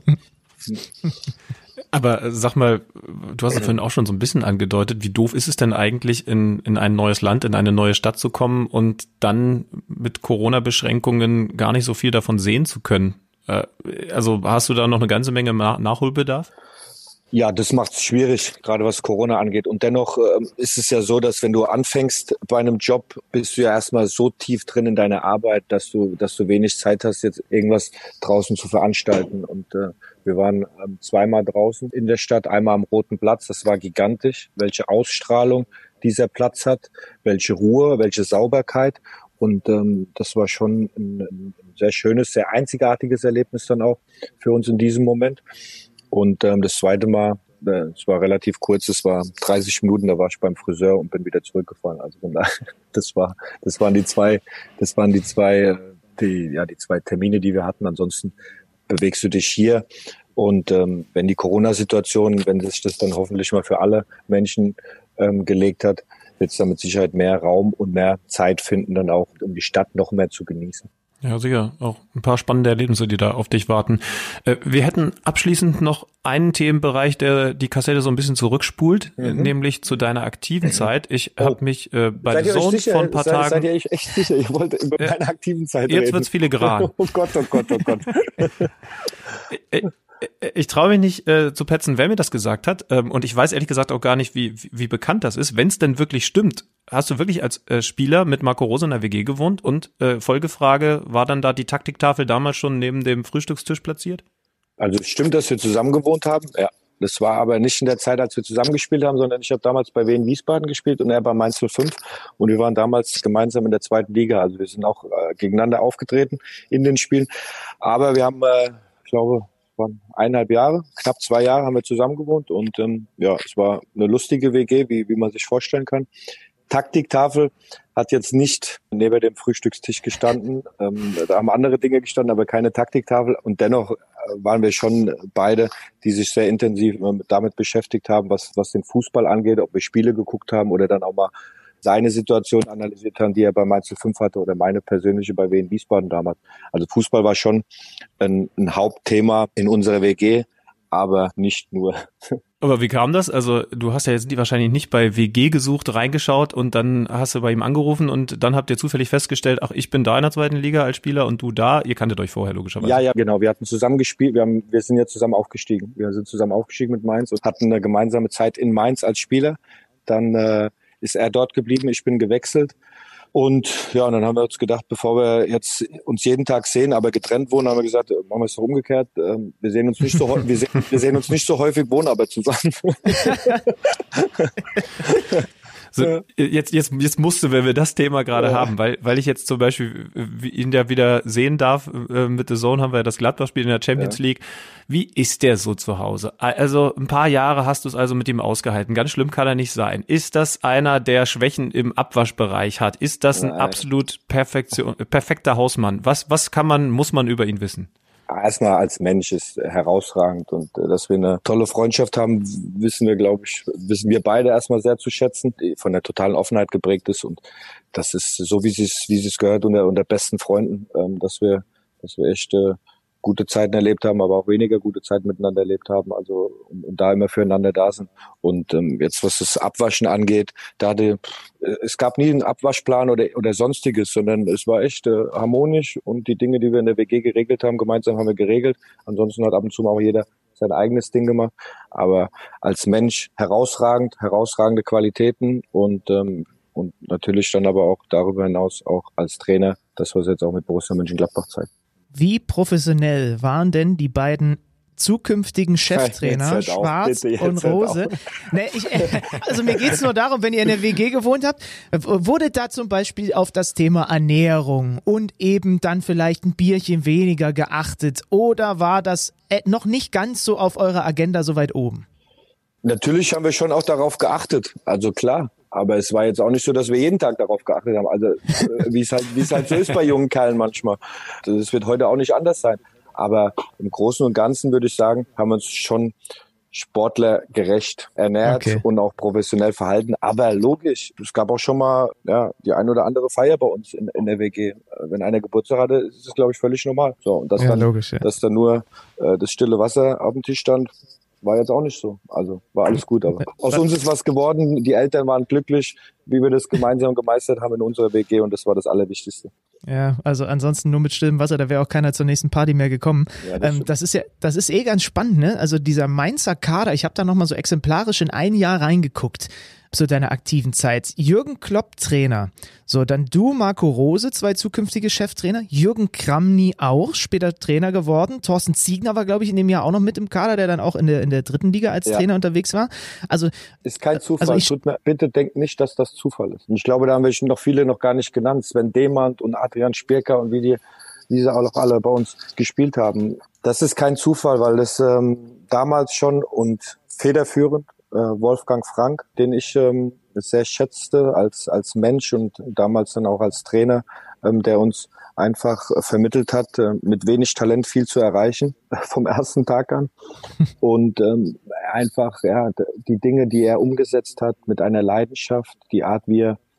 Aber sag mal, du hast es vorhin auch schon so ein bisschen angedeutet, wie doof ist es denn eigentlich, in, in ein neues Land, in eine neue Stadt zu kommen und dann mit Corona-Beschränkungen gar nicht so viel davon sehen zu können? Äh, also hast du da noch eine ganze Menge Nachholbedarf? Ja, das macht es schwierig, gerade was Corona angeht. Und dennoch ähm, ist es ja so, dass wenn du anfängst bei einem Job, bist du ja erstmal so tief drin in deiner Arbeit, dass du, dass du wenig Zeit hast, jetzt irgendwas draußen zu veranstalten. Und äh, wir waren ähm, zweimal draußen in der Stadt, einmal am Roten Platz. Das war gigantisch, welche Ausstrahlung dieser Platz hat, welche Ruhe, welche Sauberkeit. Und ähm, das war schon ein, ein sehr schönes, sehr einzigartiges Erlebnis dann auch für uns in diesem Moment. Und ähm, das zweite Mal, äh, es war relativ kurz, es war dreißig Minuten, da war ich beim Friseur und bin wieder zurückgefahren. Also von daher, das war, das waren die zwei, das waren die zwei, die, ja, die zwei Termine, die wir hatten. Ansonsten bewegst du dich hier. Und ähm, wenn die Corona-Situation, wenn sich das dann hoffentlich mal für alle Menschen ähm, gelegt hat, wird es dann mit Sicherheit mehr Raum und mehr Zeit finden, dann auch um die Stadt noch mehr zu genießen. Ja, sicher. Auch ein paar spannende Erlebnisse, die da auf dich warten. Äh, wir hätten abschließend noch einen Themenbereich, der die Kassette so ein bisschen zurückspult, mhm. nämlich zu deiner aktiven Zeit. Ich oh. habe mich äh, bei der Zone vor ein paar seid, Tagen... Seid ihr euch echt sicher? Ich wollte über äh, meine aktiven Zeit jetzt reden. Jetzt wird's filigran. Oh Gott, oh Gott, oh Gott. ich ich traue mich nicht äh, zu petzen, wer mir das gesagt hat. Ähm, und ich weiß ehrlich gesagt auch gar nicht, wie, wie, wie bekannt das ist. Wenn es denn wirklich stimmt, hast du wirklich als äh, Spieler mit Marco Rose in der W G gewohnt? Und äh, Folgefrage, war dann da die Taktiktafel damals schon neben dem Frühstückstisch platziert? Also es stimmt, dass wir zusammen gewohnt haben, ja. Das war aber nicht in der Zeit, als wir zusammen gespielt haben, sondern ich habe damals bei Wien Wiesbaden gespielt und er bei Mainz null fünf. Und wir waren damals gemeinsam in der zweiten Liga. Also wir sind auch äh, gegeneinander aufgetreten in den Spielen. Aber wir haben, äh, ich glaube, waren eineinhalb Jahre, knapp zwei Jahre haben wir zusammen gewohnt und ähm, ja, es war eine lustige W G, wie, wie man sich vorstellen kann. Taktiktafel hat jetzt nicht neben dem Frühstückstisch gestanden. Ähm, da haben andere Dinge gestanden, aber keine Taktiktafel. Und dennoch äh, waren wir schon beide, die sich sehr intensiv damit beschäftigt haben, was, was den Fußball angeht, ob wir Spiele geguckt haben oder dann auch mal seine Situation analysiert haben, die er bei Mainz null fünf hatte oder meine persönliche bei Wien Wiesbaden damals. Also Fußball war schon ein, ein Hauptthema in unserer W G, aber nicht nur. Aber wie kam das? Also du hast ja jetzt die wahrscheinlich nicht bei W G gesucht, reingeschaut und dann hast du bei ihm angerufen und dann habt ihr zufällig festgestellt, ach, ich bin da in der zweiten Liga als Spieler und du da. Ihr kanntet euch vorher logischerweise. Ja, ja, genau. Wir hatten zusammen gespielt. Wir haben, wir sind ja zusammen aufgestiegen. Wir sind zusammen aufgestiegen mit Mainz und hatten eine gemeinsame Zeit in Mainz als Spieler. Dann äh, ist er dort geblieben, ich bin gewechselt. Und ja, und dann haben wir uns gedacht, bevor wir jetzt uns jeden Tag sehen, aber getrennt wohnen, haben wir gesagt, machen wir es doch umgekehrt. Wir sehen uns nicht so häufig, wir sehen, wir sehen uns nicht so häufig, wohnen aber zusammen. So, jetzt, jetzt, jetzt musste, wenn wir das Thema gerade ja. haben, weil, weil ich jetzt zum Beispiel ihn da wieder sehen darf, mit The Zone haben wir ja das Gladbach-Spiel in der Champions ja. League. Wie ist der so zu Hause? Also ein paar Jahre hast du es also mit ihm ausgehalten. Ganz schlimm kann er nicht sein. Ist das einer, der Schwächen im Abwaschbereich hat? Ist das ein Nein. absolut Perfektion, perfekter Hausmann? Was, was kann man, muss man über ihn wissen? Erstmal als Mensch ist herausragend und äh, dass wir eine tolle Freundschaft haben, wissen wir, glaube ich, wissen wir beide erstmal sehr zu schätzen, die von der totalen Offenheit geprägt ist und das ist so, wie es wie es gehört unter unter besten Freunden, ähm, dass wir dass wir echt äh, gute Zeiten erlebt haben, aber auch weniger gute Zeiten miteinander erlebt haben, also und, und da immer füreinander da sind. Und ähm, jetzt, was das Abwaschen angeht, da hatte, es gab nie einen Abwaschplan oder oder sonstiges, sondern es war echt äh, harmonisch und die Dinge, die wir in der W G geregelt haben, gemeinsam haben wir geregelt. Ansonsten hat ab und zu mal auch jeder sein eigenes Ding gemacht. Aber als Mensch herausragend, herausragende Qualitäten und ähm, und natürlich dann aber auch darüber hinaus auch als Trainer, das was jetzt auch mit Borussia Mönchengladbach zeigt. Wie professionell waren denn die beiden zukünftigen Cheftrainer, Schwarz auf, und Rose? Nee, ich, also mir geht's nur darum, wenn ihr in der W G gewohnt habt, wurde da zum Beispiel auf das Thema Ernährung und eben dann vielleicht ein Bierchen weniger geachtet oder war das noch nicht ganz so auf eurer Agenda so weit oben? Natürlich haben wir schon auch darauf geachtet, also klar. Aber es war jetzt auch nicht so, dass wir jeden Tag darauf geachtet haben. Also wie es halt, wie es halt so ist bei jungen Kerlen manchmal. Das wird heute auch nicht anders sein. Aber im Großen und Ganzen würde ich sagen, haben wir uns schon sportlergerecht ernährt okay. und auch professionell verhalten. Aber logisch, es gab auch schon mal ja die ein oder andere Feier bei uns in, in der W G. Wenn einer Geburtstag hatte, ist es, glaube ich, völlig normal. So, und dass, ja, dann, logisch, ja. dass dann nur äh, das stille Wasser auf dem Tisch stand, war jetzt auch nicht so. Also war alles gut. Aber aus uns ist was geworden. Die Eltern waren glücklich, wie wir das gemeinsam gemeistert haben in unserer W G und das war das Allerwichtigste. Ja, also ansonsten nur mit stillem Wasser, da wäre auch keiner zur nächsten Party mehr gekommen. Ja, das, ähm, das ist ja, das ist eh ganz spannend, ne? Also dieser Mainzer Kader, ich habe da nochmal so exemplarisch in ein Jahr reingeguckt. Zu deiner aktiven Zeit. Jürgen Klopp Trainer. So, dann du, Marco Rose, zwei zukünftige Cheftrainer. Jürgen Kramny auch, später Trainer geworden. Thorsten Ziegner war, glaube ich, in dem Jahr auch noch mit im Kader, der dann auch in der, in der dritten Liga als ja. Trainer unterwegs war. Also ist kein Zufall. Also ich, Tut mir, bitte denkt nicht, dass das Zufall ist. Und ich glaube, da haben wir noch viele noch gar nicht genannt. Sven Demand und Adrian Spierker und wie die, wie sie auch alle bei uns gespielt haben. Das ist kein Zufall, weil das ähm, damals schon und federführend Wolfgang Frank, den ich ähm, sehr schätzte als als Mensch und damals dann auch als Trainer, ähm, der uns einfach äh, vermittelt hat, äh, mit wenig Talent viel zu erreichen, äh, vom ersten Tag an. Und ähm, einfach ja die Dinge, die er umgesetzt hat, mit einer Leidenschaft, die Art, wie er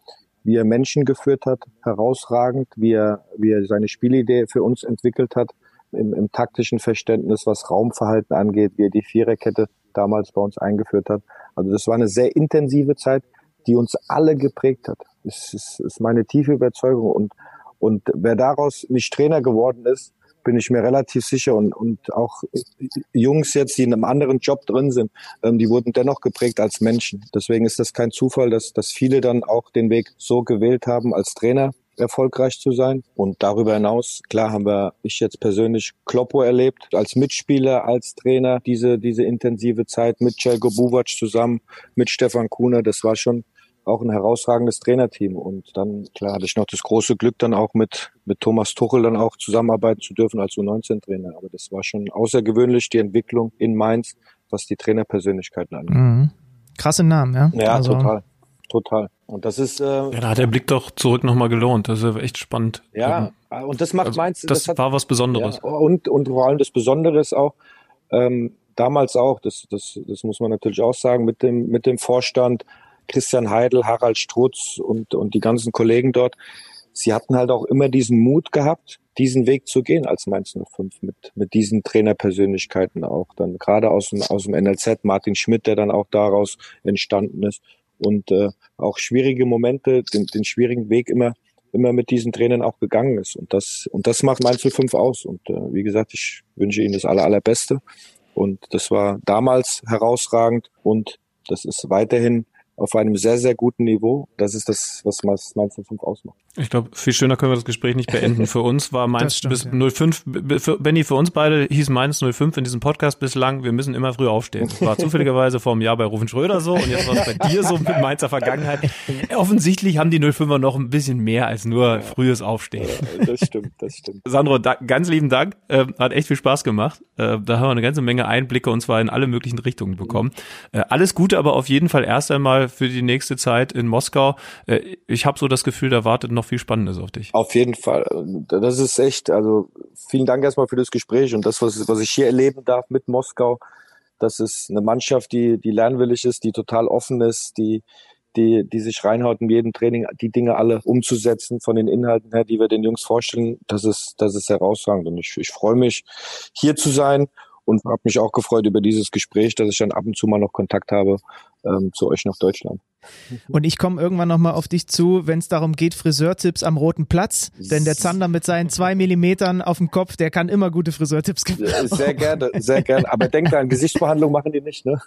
wie er Menschen geführt hat, herausragend, wie er, wie er seine Spielidee für uns entwickelt hat, im, im taktischen Verständnis, was Raumverhalten angeht, wie er die Viererkette damals bei uns eingeführt hat. Also das war eine sehr intensive Zeit, die uns alle geprägt hat. Das ist, ist meine tiefe Überzeugung. Und, und wer daraus nicht Trainer geworden ist, bin ich mir relativ sicher. Und, und auch Jungs jetzt, die in einem anderen Job drin sind, ähm, die wurden dennoch geprägt als Menschen. Deswegen ist das kein Zufall, dass, dass viele dann auch den Weg so gewählt haben, als Trainer erfolgreich zu sein. Und darüber hinaus, klar, haben wir, ich jetzt persönlich Kloppo erlebt, als Mitspieler, als Trainer, diese, diese intensive Zeit mit Jelko Buvac zusammen, mit Stefan Kuhner. Das war schon auch ein herausragendes Trainerteam. Und dann, klar, hatte ich noch das große Glück, dann auch mit, mit Thomas Tuchel dann auch zusammenarbeiten zu dürfen als U neunzehn Trainer. Aber das war schon außergewöhnlich, die Entwicklung in Mainz, was die Trainerpersönlichkeiten angeht. Mhm. Krasse Namen, ja? Ja, also, total. Total. Und das ist, äh, ja, da hat der Blick doch zurück nochmal gelohnt. Das ist echt spannend. Ja, und das macht also, Mainz. Das, das hat, war was Besonderes. Ja, und, und vor allem das Besondere ist auch, ähm, damals auch, das, das, das muss man natürlich auch sagen, mit dem, mit dem Vorstand, Christian Heidel, Harald Strutz und, und die ganzen Kollegen dort, sie hatten halt auch immer diesen Mut gehabt, diesen Weg zu gehen als Mainz null fünf mit, mit diesen Trainerpersönlichkeiten auch. Dann gerade aus dem, aus dem N L Z, Martin Schmidt, der dann auch daraus entstanden ist. Und äh, auch schwierige Momente, den, den schwierigen Weg immer immer mit diesen Trainern auch gegangen ist. Und das und das macht Mainz null fünf aus. Und äh, wie gesagt, ich wünsche Ihnen das aller, allerbeste. Und das war damals herausragend und das ist weiterhin auf einem sehr, sehr guten Niveau. Das ist das, was Mainz null fünf ausmacht. Ich glaube, viel schöner können wir das Gespräch nicht beenden. Für uns war Mainz stimmt, bis ja. null fünf, für, Benni, für uns beide hieß Mainz null fünf in diesem Podcast bislang, wir müssen immer früh aufstehen. Das war zufälligerweise vor einem Jahr bei Rufen Schröder so und jetzt war es bei dir so mit Mainzer Vergangenheit. Offensichtlich haben die null fünfer noch ein bisschen mehr als nur frühes Aufstehen. Ja, das stimmt, das stimmt. Sandro, da, ganz lieben Dank. Äh, hat echt viel Spaß gemacht. Äh, da haben wir eine ganze Menge Einblicke und zwar in alle möglichen Richtungen bekommen. Äh, alles Gute aber auf jeden Fall erst einmal für die nächste Zeit in Moskau. Äh, ich habe so das Gefühl, da wartet noch viel Spannendes auf dich. Auf jeden Fall. Das ist echt, also vielen Dank erstmal für das Gespräch und das, was, was ich hier erleben darf mit Moskau. Das ist eine Mannschaft, die, die lernwillig ist, die total offen ist, die, die, die sich reinhaut in jedem Training, die Dinge alle umzusetzen von den Inhalten her, die wir den Jungs vorstellen. Das ist, das ist herausragend und ich, ich freue mich, hier zu sein und habe mich auch gefreut über dieses Gespräch, dass ich dann ab und zu mal noch Kontakt habe ähm, zu euch nach Deutschland. Und ich komme irgendwann nochmal auf dich zu, wenn es darum geht, Friseurtipps am Roten Platz. Denn der Zander mit seinen zwei Millimetern auf dem Kopf, der kann immer gute Friseurtipps geben. Sehr gerne, sehr gerne. Aber denk dran, Gesichtsbehandlung machen die nicht, ne?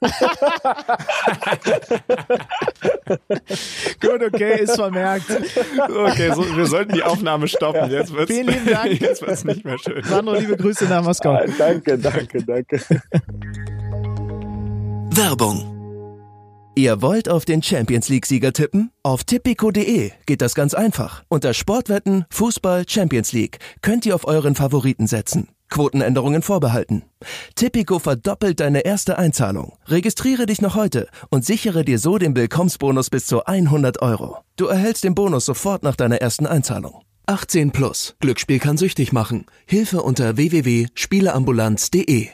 Gut, okay, ist vermerkt. Okay, so, wir sollten die Aufnahme stoppen. Jetzt wird's, Vielen lieben Dank. Jetzt wird's nicht mehr schön. Sandro, liebe Grüße nach Moskau. Ah, danke, danke, danke. Werbung. Ihr wollt auf den Champions-League-Sieger tippen? Auf tipico punkt de geht das ganz einfach. Unter Sportwetten, Fußball, Champions League könnt ihr auf euren Favoriten setzen. Quotenänderungen vorbehalten. Tipico verdoppelt deine erste Einzahlung. Registriere dich noch heute und sichere dir so den Willkommensbonus bis zu hundert Euro. Du erhältst den Bonus sofort nach deiner ersten Einzahlung. achtzehn plus. Glücksspiel kann süchtig machen. Hilfe unter w w w punkt spieleambulanz punkt de.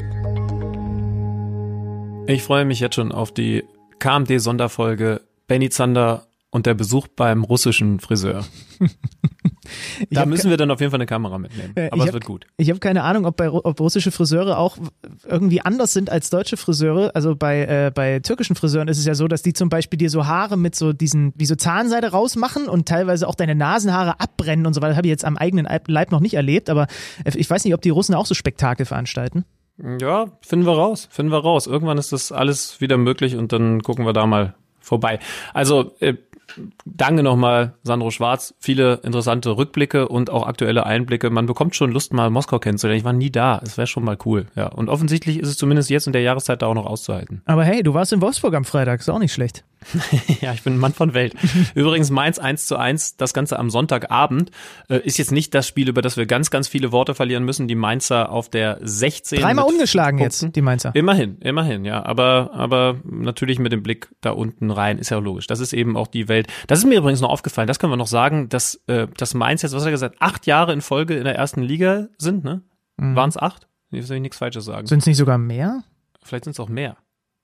Ich freue mich jetzt schon auf die K M D-Sonderfolge Benny Zander und der Besuch beim russischen Friseur. Da müssen wir dann auf jeden Fall eine Kamera mitnehmen. Äh, Aber es hab, wird gut. Ich habe keine Ahnung, ob, bei, ob russische Friseure auch irgendwie anders sind als deutsche Friseure. Also bei, äh, bei türkischen Friseuren ist es ja so, dass die zum Beispiel dir so Haare mit so diesen, wie so Zahnseide rausmachen und teilweise auch deine Nasenhaare abbrennen und so weiter. Das habe ich jetzt am eigenen Leib noch nicht erlebt, aber ich weiß nicht, ob die Russen auch so Spektakel veranstalten. Ja, finden wir raus, finden wir raus. Irgendwann ist das alles wieder möglich und dann gucken wir da mal vorbei. Also, äh, danke nochmal, Sandro Schwarz. Viele interessante Rückblicke und auch aktuelle Einblicke. Man bekommt schon Lust, mal Moskau kennenzulernen. Ich war nie da. Es wäre schon mal cool. Ja. Und offensichtlich ist es zumindest jetzt in der Jahreszeit da auch noch auszuhalten. Aber hey, du warst in Wolfsburg am Freitag. Ist auch nicht schlecht. Ja, ich bin ein Mann von Welt. Übrigens Mainz eins zu eins, das Ganze am Sonntagabend, äh, ist jetzt nicht das Spiel, über das wir ganz, ganz viele Worte verlieren müssen. Die Mainzer auf der sechzehn. Dreimal ungeschlagen Punkten. Jetzt, die Mainzer. Immerhin, immerhin, ja. Aber, aber natürlich mit dem Blick da unten rein, ist ja logisch. Das ist eben auch die Welt. Das ist mir übrigens noch aufgefallen, das können wir noch sagen, dass, äh, dass Mainz jetzt, was hat er gesagt, acht Jahre in Folge in der ersten Liga sind, ne? Mhm. Waren es acht? Jetzt soll ich nichts Falsches sagen. Sind es nicht sogar mehr? Vielleicht sind es auch mehr.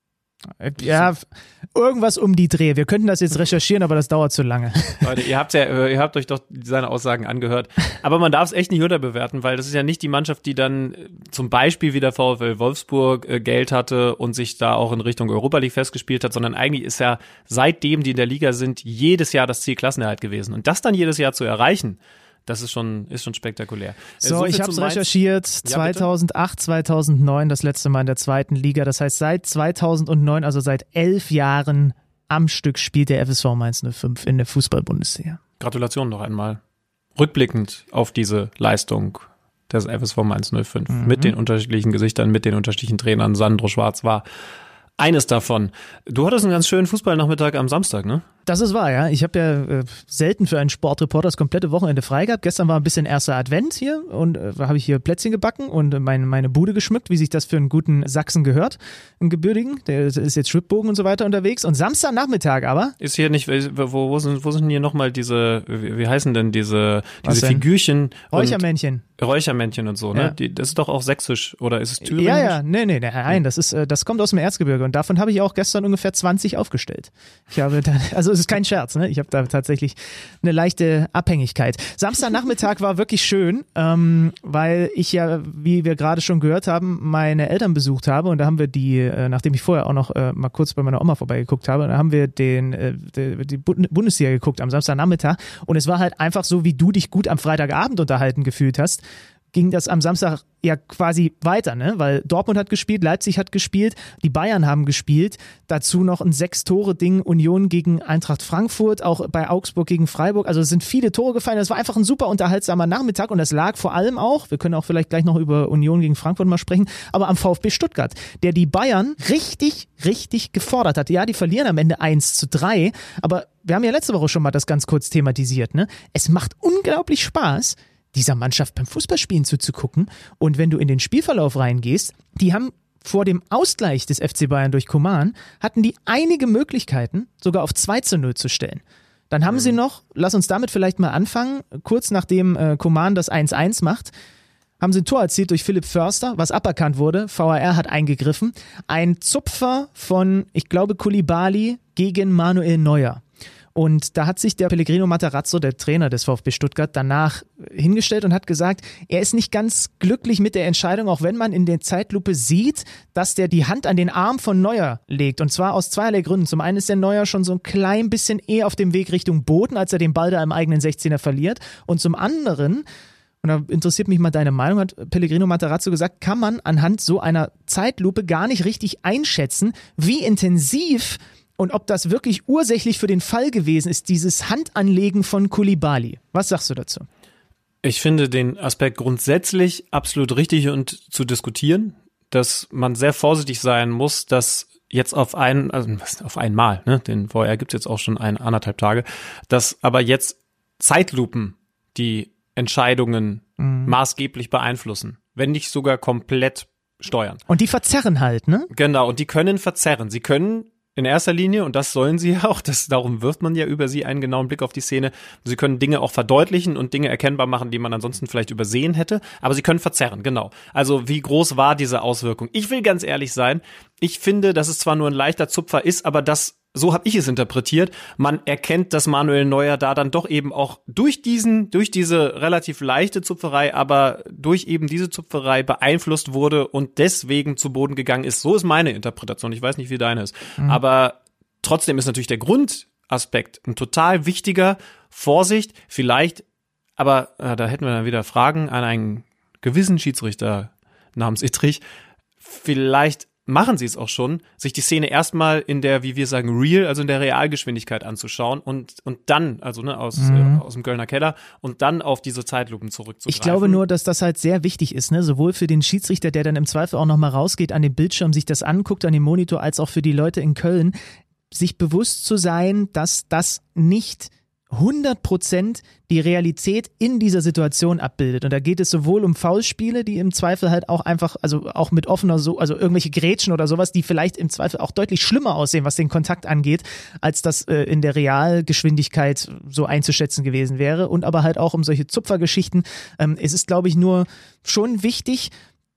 Ja, irgendwas um die Dreh. Wir könnten das jetzt recherchieren, aber das dauert zu lange. Leute, ihr habt ja, ihr habt euch doch seine Aussagen angehört. Aber man darf es echt nicht unterbewerten, weil das ist ja nicht die Mannschaft, die dann zum Beispiel wie der VfL Wolfsburg äh, Geld hatte und sich da auch in Richtung Europa League festgespielt hat, sondern eigentlich ist ja seitdem die in der Liga sind, jedes Jahr das Ziel Klassenerhalt gewesen. Und das dann jedes Jahr zu erreichen, das ist schon, ist schon spektakulär. So, so ich habe es recherchiert. Ja, zweitausendacht, zweitausendneun das letzte Mal in der zweiten Liga. Das heißt, seit zweitausendneun, also seit elf Jahren am Stück spielt der F S V Mainz null fünf in der Fußball-Bundesliga. Gratulation noch einmal. Rückblickend auf diese Leistung des F S V Mainz null fünf mhm. mit den unterschiedlichen Gesichtern, mit den unterschiedlichen Trainern. Sandro Schwarz war eines davon. Du hattest einen ganz schönen Fußballnachmittag am Samstag, ne? Das ist wahr, ja. Ich habe ja äh, selten für einen Sportreporter das komplette Wochenende frei gehabt. Gestern war ein bisschen erster Advent hier und äh, habe ich hier Plätzchen gebacken und äh, meine, meine Bude geschmückt, wie sich das für einen guten Sachsen gehört, einen Gebürtigen. Der ist jetzt Schwibbogen und so weiter unterwegs. Und Samstagnachmittag aber... Ist hier nicht, wo, wo, sind, wo sind hier nochmal diese, wie, wie heißen denn diese, diese Figürchen? Räuchermännchen. Räuchermännchen und so, ne? Ja. Die, das ist doch auch sächsisch, oder ist es thüringisch? Ja, ja, nee, nee, nee, nein, das ist, das kommt aus dem Erzgebirge und davon habe ich auch gestern ungefähr zwanzig aufgestellt. Ich habe da, also es ist kein Scherz, ne? Ich habe da tatsächlich eine leichte Abhängigkeit. Samstagnachmittag war wirklich schön, ähm, weil ich ja, wie wir gerade schon gehört haben, meine Eltern besucht habe und da haben wir die, äh, nachdem ich vorher auch noch äh, mal kurz bei meiner Oma vorbeigeguckt habe, da haben wir den, äh, die, die Bundesliga geguckt am Samstagnachmittag und es war halt einfach so, wie du dich gut am Freitagabend unterhalten gefühlt hast, ging das am Samstag ja quasi weiter, ne? Weil Dortmund hat gespielt, Leipzig hat gespielt, die Bayern haben gespielt, dazu noch ein Sechs-Tore-Ding, Union gegen Eintracht Frankfurt, auch bei Augsburg gegen Freiburg, also es sind viele Tore gefallen, das war einfach ein super unterhaltsamer Nachmittag und das lag vor allem auch, wir können auch vielleicht gleich noch über Union gegen Frankfurt mal sprechen, aber am VfB Stuttgart, der die Bayern richtig, richtig gefordert hat. Ja, die verlieren am Ende eins zu drei, aber wir haben ja letzte Woche schon mal das ganz kurz thematisiert, ne? Es macht unglaublich Spaß, dieser Mannschaft beim Fußballspielen zuzugucken. Und wenn du in den Spielverlauf reingehst, die haben vor dem Ausgleich des F C Bayern durch Coman, hatten die einige Möglichkeiten, sogar auf zwei zu null zu stellen. Dann haben mhm. sie noch, lass uns damit vielleicht mal anfangen, kurz nachdem äh, Coman das eins eins macht, haben sie ein Tor erzielt durch Philipp Förster, was aberkannt wurde. V A R hat eingegriffen. Ein Zupfer von, ich glaube, Koulibaly gegen Manuel Neuer. Und da hat sich der Pellegrino Matarazzo, der Trainer des VfB Stuttgart, danach hingestellt und hat gesagt, er ist nicht ganz glücklich mit der Entscheidung, auch wenn man in der Zeitlupe sieht, dass der die Hand an den Arm von Neuer legt. Und zwar aus zweierlei Gründen. Zum einen ist der Neuer schon so ein klein bisschen eher auf dem Weg Richtung Boden, als er den Ball da im eigenen sechzehner verliert. Und zum anderen, und da interessiert mich mal deine Meinung, hat Pellegrino Matarazzo gesagt, kann man anhand so einer Zeitlupe gar nicht richtig einschätzen, wie intensiv und ob das wirklich ursächlich für den Fall gewesen ist, dieses Handanlegen von Koulibaly. Was sagst du dazu? Ich finde den Aspekt grundsätzlich absolut richtig und zu diskutieren, dass man sehr vorsichtig sein muss, dass jetzt auf ein, also auf einmal, ne, den V R gibt's jetzt auch schon ein, anderthalb Tage, dass aber jetzt Zeitlupen die Entscheidungen mhm. maßgeblich beeinflussen, wenn nicht sogar komplett steuern. Und die verzerren halt, ne? Genau, und die können verzerren. Sie können in erster Linie, und das sollen sie ja auch, das, darum wirft man ja über sie einen genauen Blick auf die Szene, sie können Dinge auch verdeutlichen und Dinge erkennbar machen, die man ansonsten vielleicht übersehen hätte, aber sie können verzerren, genau. Also wie groß war diese Auswirkung? Ich will ganz ehrlich sein, ich finde, dass es zwar nur ein leichter Zupfer ist, aber das, so habe ich es interpretiert, man erkennt, dass Manuel Neuer da dann doch eben auch durch diesen, durch diese relativ leichte Zupferei, aber durch eben diese Zupferei beeinflusst wurde und deswegen zu Boden gegangen ist. So ist meine Interpretation. Ich weiß nicht, wie deine ist. Mhm. Aber trotzdem ist natürlich der Grundaspekt ein total wichtiger. Vorsicht, vielleicht, aber äh, da hätten wir dann wieder Fragen an einen gewissen Schiedsrichter namens Ittrich. Vielleicht machen sie es auch schon, sich die Szene erstmal in der, wie wir sagen, Real, also in der Realgeschwindigkeit anzuschauen und und dann, also ne, aus mhm. äh, aus dem Kölner Keller und dann auf diese Zeitlupen zurückzugreifen. Ich glaube nur, dass das halt sehr wichtig ist, ne, sowohl für den Schiedsrichter, der dann im Zweifel auch nochmal rausgeht an den Bildschirm, sich das anguckt, an dem Monitor, als auch für die Leute in Köln, sich bewusst zu sein, dass das nicht hundert Prozent die Realität in dieser Situation abbildet. Und da geht es sowohl um Foulspiele, die im Zweifel halt auch einfach, also auch mit offener, so, also irgendwelche Grätschen oder sowas, die vielleicht im Zweifel auch deutlich schlimmer aussehen, was den Kontakt angeht, als das äh, in der Realgeschwindigkeit so einzuschätzen gewesen wäre. Und aber halt auch um solche Zupfergeschichten. Ähm, es ist, glaube ich, nur schon wichtig,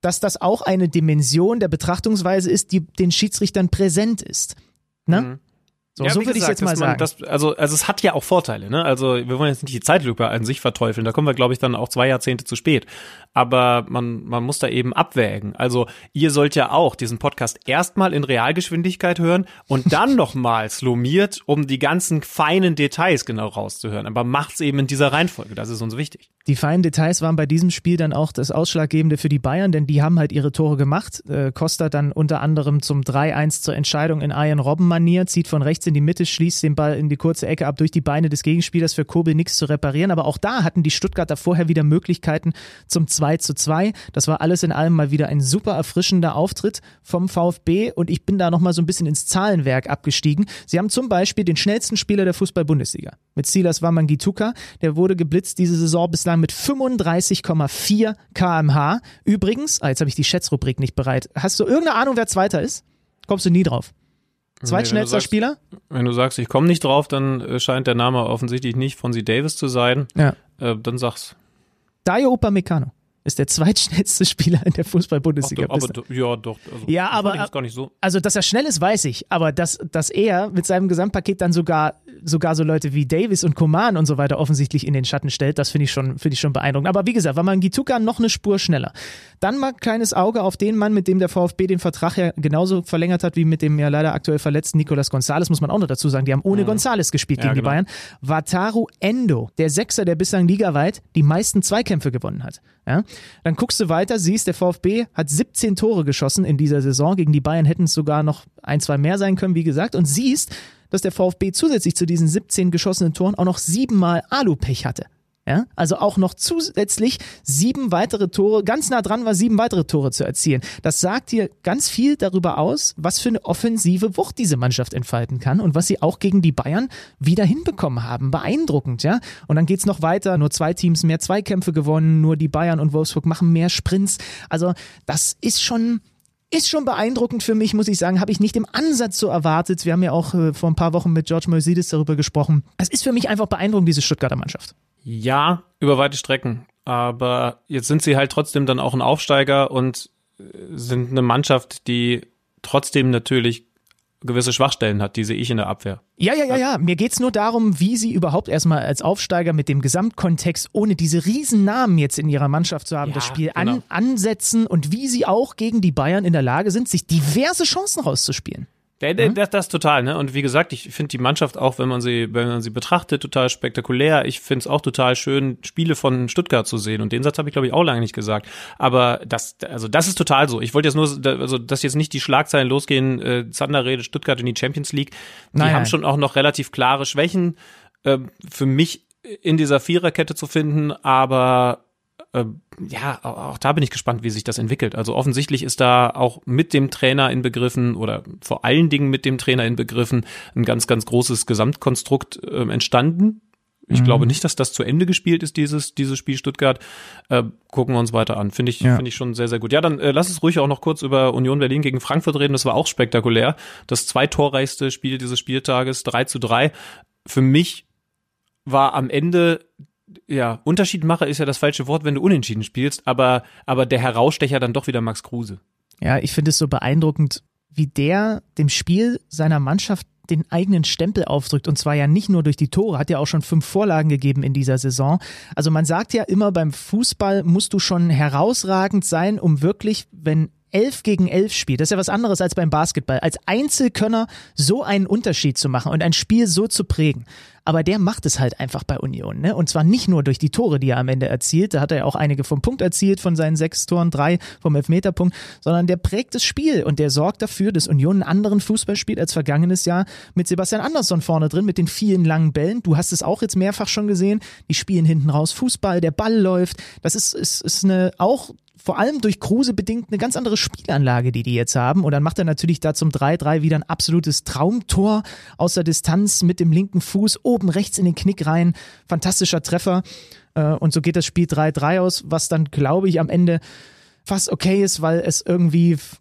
dass das auch eine Dimension der Betrachtungsweise ist, die den Schiedsrichtern präsent ist. Ne? Mhm. So, ja, so würde ich es jetzt mal sagen. Das, also, also es hat ja auch Vorteile, ne? Also wir wollen jetzt nicht die Zeitlupe an sich verteufeln, da kommen wir, glaube ich, dann auch zwei Jahrzehnte zu spät. Aber man, man muss da eben abwägen. Also ihr sollt ja auch diesen Podcast erstmal in Realgeschwindigkeit hören und dann nochmal slomiert, um die ganzen feinen Details genau rauszuhören. Aber macht's eben in dieser Reihenfolge, das ist uns wichtig. Die feinen Details waren bei diesem Spiel dann auch das Ausschlaggebende für die Bayern, denn die haben halt ihre Tore gemacht. Äh, Costa dann unter anderem zum drei eins zur Entscheidung in Arjen Robben-Manier, zieht von rechts in die Mitte, schließt den Ball in die kurze Ecke ab durch die Beine des Gegenspielers, für Kobel nichts zu reparieren. Aber auch da hatten die Stuttgarter vorher wieder Möglichkeiten zum zwei zu zwei. Das war alles in allem mal wieder ein super erfrischender Auftritt vom VfB und ich bin da nochmal so ein bisschen ins Zahlenwerk abgestiegen. Sie haben zum Beispiel den schnellsten Spieler der Fußball-Bundesliga mit Silas Wamangituka. Der wurde geblitzt diese Saison bislang mit fünfunddreißig Komma vier Kilometer pro Stunde. Übrigens, ah, jetzt habe ich die Schätzrubrik nicht bereit. Hast du irgendeine Ahnung, wer Zweiter ist? Kommst du nie drauf. Zweitschnellster nee, Spieler? Wenn du sagst, ich komme nicht drauf, dann äh, scheint der Name offensichtlich nicht Fonzie Davis zu sein. Ja. Äh, dann sag's. Dayo Upamecano ist der zweitschnellste Spieler in der Fußball-Bundesliga. Ach, aber, aber, ja, doch. Also, ja, aber das gar nicht so. Also, dass er schnell ist, weiß ich. Aber dass, dass er mit seinem Gesamtpaket dann sogar, sogar so Leute wie Davis und Coman und so weiter offensichtlich in den Schatten stellt, das finde ich schon, finde ich schon beeindruckend. Aber wie gesagt, Wamangituka noch eine Spur schneller. Dann mal ein kleines Auge auf den Mann, mit dem der VfB den Vertrag ja genauso verlängert hat wie mit dem ja leider aktuell verletzten Nicolas Gonzalez, muss man auch noch dazu sagen. Die haben ohne mhm. Gonzalez gespielt ja, gegen genau. die Bayern. Wataru Endo, der Sechser, der bislang ligaweit die meisten Zweikämpfe gewonnen hat. Ja? Dann guckst du weiter, siehst, der VfB hat siebzehn Tore geschossen in dieser Saison. Gegen die Bayern hätten es sogar noch ein, zwei mehr sein können, wie gesagt. Und siehst, dass der VfB zusätzlich zu diesen siebzehn geschossenen Toren auch noch siebenmal Alupech hatte. Ja, also auch noch zusätzlich sieben weitere Tore, ganz nah dran war, sieben weitere Tore zu erzielen. Das sagt dir ganz viel darüber aus, was für eine offensive Wucht diese Mannschaft entfalten kann und was sie auch gegen die Bayern wieder hinbekommen haben. Beeindruckend, ja. Und dann geht's noch weiter, nur zwei Teams mehr Zweikämpfe gewonnen, nur die Bayern und Wolfsburg machen mehr Sprints. Also das ist schon... Ist schon beeindruckend für mich, muss ich sagen, habe ich nicht im Ansatz so erwartet. Wir haben ja auch äh, vor ein paar Wochen mit George Moisidis darüber gesprochen. Es ist für mich einfach beeindruckend, diese Stuttgarter Mannschaft. Ja, über weite Strecken. Aber jetzt sind sie halt trotzdem dann auch ein Aufsteiger und sind eine Mannschaft, die trotzdem natürlich gewisse Schwachstellen hat, die sehe ich in der Abwehr. Ja, ja, ja, ja. Mir geht's nur darum, wie sie überhaupt erstmal als Aufsteiger mit dem Gesamtkontext, ohne diese riesen Namen jetzt in ihrer Mannschaft zu haben, ja, das Spiel genau. an, ansetzen und wie sie auch gegen die Bayern in der Lage sind, sich diverse Chancen rauszuspielen. Der, der, das, das total, ne? Und wie gesagt, ich finde die Mannschaft auch, wenn man sie, wenn man sie betrachtet, total spektakulär. Ich finde es auch total schön, Spiele von Stuttgart zu sehen. Und den Satz habe ich, glaube ich, auch lange nicht gesagt. Aber das, also das ist total so. Ich wollte jetzt nur, also dass jetzt nicht die Schlagzeilen losgehen, äh, Zander redet Stuttgart in die Champions League. Die nein, haben nein. schon auch noch relativ klare Schwächen äh, für mich in dieser Viererkette zu finden, aber ja, auch da bin ich gespannt, wie sich das entwickelt. Also offensichtlich ist da auch mit dem Trainer inbegriffen oder vor allen Dingen mit dem Trainer inbegriffen ein ganz, ganz großes Gesamtkonstrukt äh, entstanden. Ich mhm. glaube nicht, dass das zu Ende gespielt ist, dieses dieses Spiel Stuttgart. Äh, gucken wir uns weiter an. Finde ich, ja. finde ich schon sehr, sehr gut. Ja, dann äh, lass uns ruhig auch noch kurz über Union Berlin gegen Frankfurt reden. Das war auch spektakulär. Das zweitorreichste Spiel dieses Spieltages, drei zu drei. Für mich war am Ende ja, Unterschiedmacher ist ja das falsche Wort, wenn du unentschieden spielst, aber, aber der Herausstecher dann doch wieder Max Kruse. Ja, ich finde es so beeindruckend, wie der dem Spiel seiner Mannschaft den eigenen Stempel aufdrückt und zwar ja nicht nur durch die Tore, hat ja auch schon fünf Vorlagen gegeben in dieser Saison. Also man sagt ja immer, beim Fußball musst du schon herausragend sein, um wirklich, wenn elf gegen elf spielt, das ist ja was anderes als beim Basketball, als Einzelkönner so einen Unterschied zu machen und ein Spiel so zu prägen. Aber der macht es halt einfach bei Union, ne? Und zwar nicht nur durch die Tore, die er am Ende erzielt, da hat er ja auch einige vom Punkt erzielt, von seinen sechs Toren, drei vom Elfmeterpunkt, sondern der prägt das Spiel und der sorgt dafür, dass Union einen anderen Fußball spielt als vergangenes Jahr mit Sebastian Andersson vorne drin, mit den vielen langen Bällen. Du hast es auch jetzt mehrfach schon gesehen, die spielen hinten raus Fußball, der Ball läuft, das ist, ist, ist eine auch vor allem durch Kruse bedingt eine ganz andere Spielanlage, die die jetzt haben. Und dann macht er natürlich da zum drei drei wieder ein absolutes Traumtor aus der Distanz mit dem linken Fuß oben rechts in den Knick rein. Fantastischer Treffer. Und so geht das Spiel drei drei aus, was dann, glaube ich, am Ende fast okay ist, weil es irgendwie,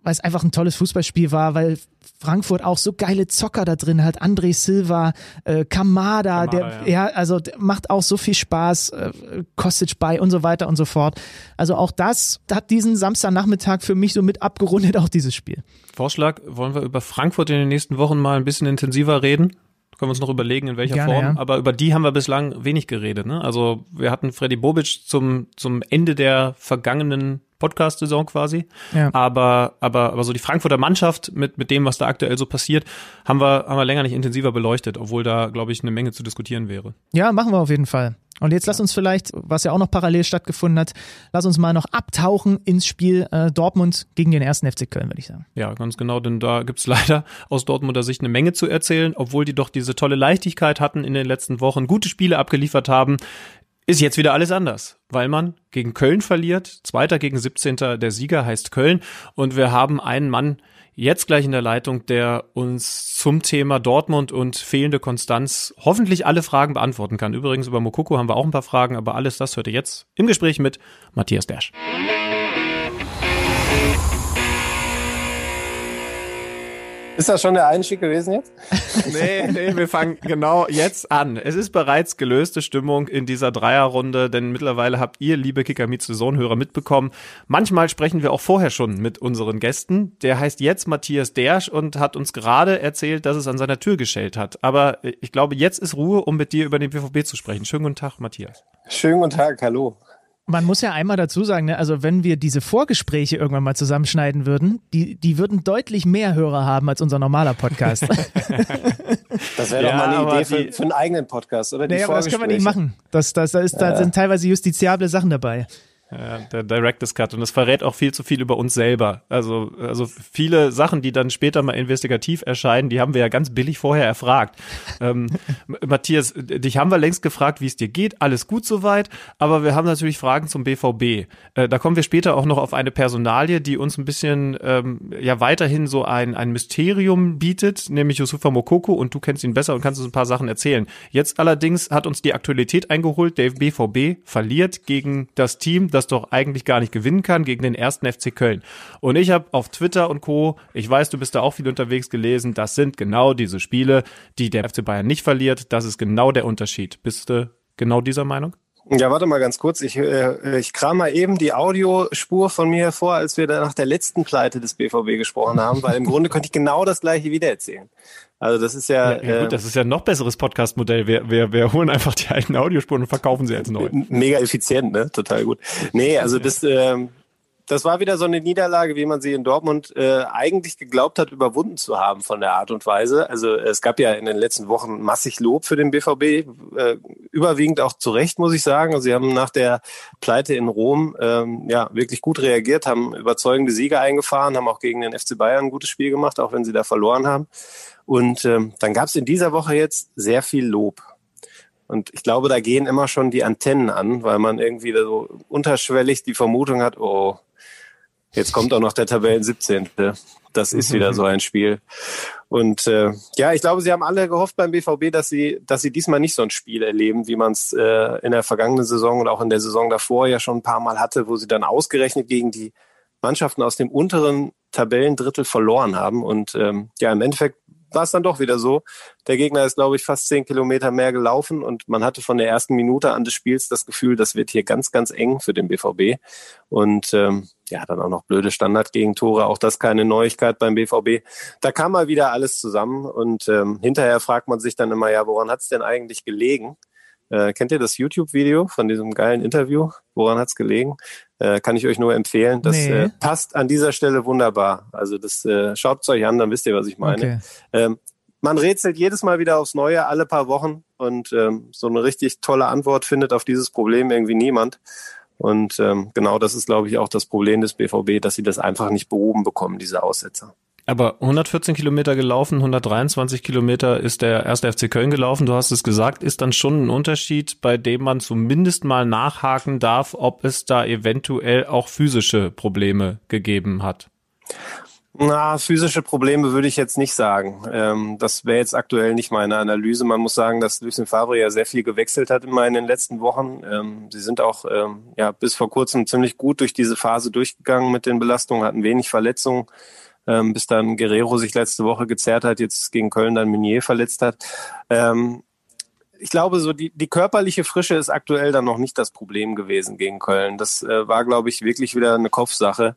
weil es einfach ein tolles Fußballspiel war, weil Frankfurt auch so geile Zocker da drin hat. André Silva, äh, Kamada, Kamada, der ja. ja, also der macht auch so viel Spaß, äh, Kostic bei und so weiter und so fort. Also auch das hat diesen Samstagnachmittag für mich so mit abgerundet, auch dieses Spiel. Vorschlag, wollen wir über Frankfurt in den nächsten Wochen mal ein bisschen intensiver reden? Können wir uns noch überlegen, in welcher Gerne, Form. ja. Aber über die haben wir bislang wenig geredet. Ne? Also wir hatten Freddy Bobic zum zum Ende der vergangenen Podcast-Saison quasi. Ja. Aber aber aber so die Frankfurter Mannschaft mit mit dem, was da aktuell so passiert, haben wir haben wir länger nicht intensiver beleuchtet, obwohl da, glaube ich, eine Menge zu diskutieren wäre. Ja, machen wir auf jeden Fall. Und jetzt lass uns vielleicht, was ja auch noch parallel stattgefunden hat, lass uns mal noch abtauchen ins Spiel äh, Dortmund gegen den ersten F C Köln, würde ich sagen. Ja, ganz genau, denn da gibt's leider aus Dortmunder Sicht eine Menge zu erzählen, obwohl die doch diese tolle Leichtigkeit hatten in den letzten Wochen, gute Spiele abgeliefert haben. Ist jetzt wieder alles anders, weil man gegen Köln verliert, Zweiter gegen siebzehnter Der Sieger heißt Köln und wir haben einen Mann jetzt gleich in der Leitung, der uns zum Thema Dortmund und fehlende Konstanz hoffentlich alle Fragen beantworten kann. Übrigens über Moukoko haben wir auch ein paar Fragen, aber alles das hört ihr jetzt im Gespräch mit Matthias Dersch. Ist das schon der Einstieg gewesen jetzt? Nee, nee, wir fangen genau jetzt an. Es ist bereits gelöste Stimmung in dieser Dreierrunde, denn mittlerweile habt ihr, liebe Kicker Meets the Zone-Hörer, mitbekommen. Manchmal sprechen wir auch vorher schon mit unseren Gästen. Der heißt jetzt Matthias Dersch und hat uns gerade erzählt, dass es an seiner Tür geschellt hat. Aber ich glaube, jetzt ist Ruhe, um mit dir über den B V B zu sprechen. Schönen guten Tag, Matthias. Schönen guten Tag, hallo. Man muss ja einmal dazu sagen, ne, also wenn wir diese Vorgespräche irgendwann mal zusammenschneiden würden, die, die würden deutlich mehr Hörer haben als unser normaler Podcast. Das wäre Ja, doch mal eine aber Idee für, die- für einen eigenen Podcast, oder? Die Naja, aber das können wir nicht Vorgespräche. machen. Das, das, da, ist, da Ja. sind teilweise justiziable Sachen dabei. Ja, der Director's Cut. Und das verrät auch viel zu viel über uns selber. Also, also viele Sachen, die dann später mal investigativ erscheinen, die haben wir ja ganz billig vorher erfragt. ähm, Matthias, dich haben wir längst gefragt, wie es dir geht. Alles gut soweit. Aber wir haben natürlich Fragen zum B V B. Äh, da kommen wir später auch noch auf eine Personalie, die uns ein bisschen, ähm, ja, weiterhin so ein, ein Mysterium bietet, nämlich Youssoufa Moukoko. Und du kennst ihn besser und kannst uns ein paar Sachen erzählen. Jetzt allerdings hat uns die Aktualität eingeholt. Der B V B verliert gegen das Team, das doch eigentlich gar nicht gewinnen kann, gegen den ersten F C Köln. Und ich habe auf Twitter und Co., ich weiß, du bist da auch viel unterwegs, gelesen, das sind genau diese Spiele, die der F C Bayern nicht verliert. Das ist genau der Unterschied. Bist du genau dieser Meinung? Ja, warte mal ganz kurz. Ich, äh, ich kram mal eben die Audiospur von mir hervor, als wir da nach der letzten Pleite des B V B gesprochen haben, weil im Grunde könnte ich genau das Gleiche wieder erzählen. Also das ist ja, Ja, ja gut, das ist ja ein noch besseres Podcast-Modell. Wir, wir, wir holen einfach die alten Audiospuren und verkaufen sie als neu. mega effizient, ne? Total gut. Nee, also das, ähm, das war wieder so eine Niederlage, wie man sie in Dortmund äh, eigentlich geglaubt hat, überwunden zu haben von der Art und Weise. Also es gab ja in den letzten Wochen massig Lob für den B V B, äh, überwiegend auch zu Recht, muss ich sagen. Also sie haben nach der Pleite in Rom ähm, ja wirklich gut reagiert, haben überzeugende Siege eingefahren, haben auch gegen den F C Bayern ein gutes Spiel gemacht, auch wenn sie da verloren haben. Und ähm, dann gab es in dieser Woche jetzt sehr viel Lob. Und ich glaube, da gehen immer schon die Antennen an, weil man irgendwie da so unterschwellig die Vermutung hat, oh, jetzt kommt auch noch der Tabellen siebzehnte Das ist wieder so ein Spiel. Und äh, ja, ich glaube, sie haben alle gehofft beim B V B, dass sie, dass sie diesmal nicht so ein Spiel erleben, wie man es äh, in der vergangenen Saison und auch in der Saison davor ja schon ein paar Mal hatte, wo sie dann ausgerechnet gegen die Mannschaften aus dem unteren Tabellendrittel verloren haben. Und ähm, ja, im Endeffekt war es dann doch wieder so. Der Gegner ist, glaube ich, fast zehn Kilometer mehr gelaufen und man hatte von der ersten Minute an des Spiels das Gefühl, das wird hier ganz, ganz eng für den B V B. Und ähm, ja, dann auch noch blöde Standardgegentore, auch das keine Neuigkeit beim B V B. Da kam mal wieder alles zusammen und ähm, hinterher fragt man sich dann immer, ja, woran hat es denn eigentlich gelegen? Äh, kennt ihr das YouTube-Video von diesem geilen Interview? Woran hat's gelegen? Äh, kann ich euch nur empfehlen. Das Nee. äh, passt an dieser Stelle wunderbar. Also das äh, schaut's euch an, dann wisst ihr, was ich meine. Okay. Ähm, man rätselt jedes Mal wieder aufs Neue, alle paar Wochen. Und ähm, so eine richtig tolle Antwort findet auf dieses Problem irgendwie niemand. Und ähm, genau das ist, glaube ich, auch das Problem des B V B, dass sie das einfach nicht behoben bekommen, diese Aussetzer. Aber hundertvierzehn Kilometer gelaufen, hundertdreiundzwanzig Kilometer ist der erste F C Köln gelaufen. Du hast es gesagt, ist dann schon ein Unterschied, bei dem man zumindest mal nachhaken darf, ob es da eventuell auch physische Probleme gegeben hat. Na, physische Probleme würde ich jetzt nicht sagen. Ähm, das wäre jetzt aktuell nicht meine Analyse. Man muss sagen, dass Lucien Favre ja sehr viel gewechselt hat immer in den letzten Wochen. Ähm, sie sind auch ähm, ja bis vor kurzem ziemlich gut durch diese Phase durchgegangen mit den Belastungen, hatten wenig Verletzungen, ähm, bis dann Guerrero sich letzte Woche gezerrt hat, jetzt gegen Köln dann Meunier verletzt hat. Ähm, Ich glaube, so die, die körperliche Frische ist aktuell dann noch nicht das Problem gewesen gegen Köln. Das äh, war, glaube ich, wirklich wieder eine Kopfsache.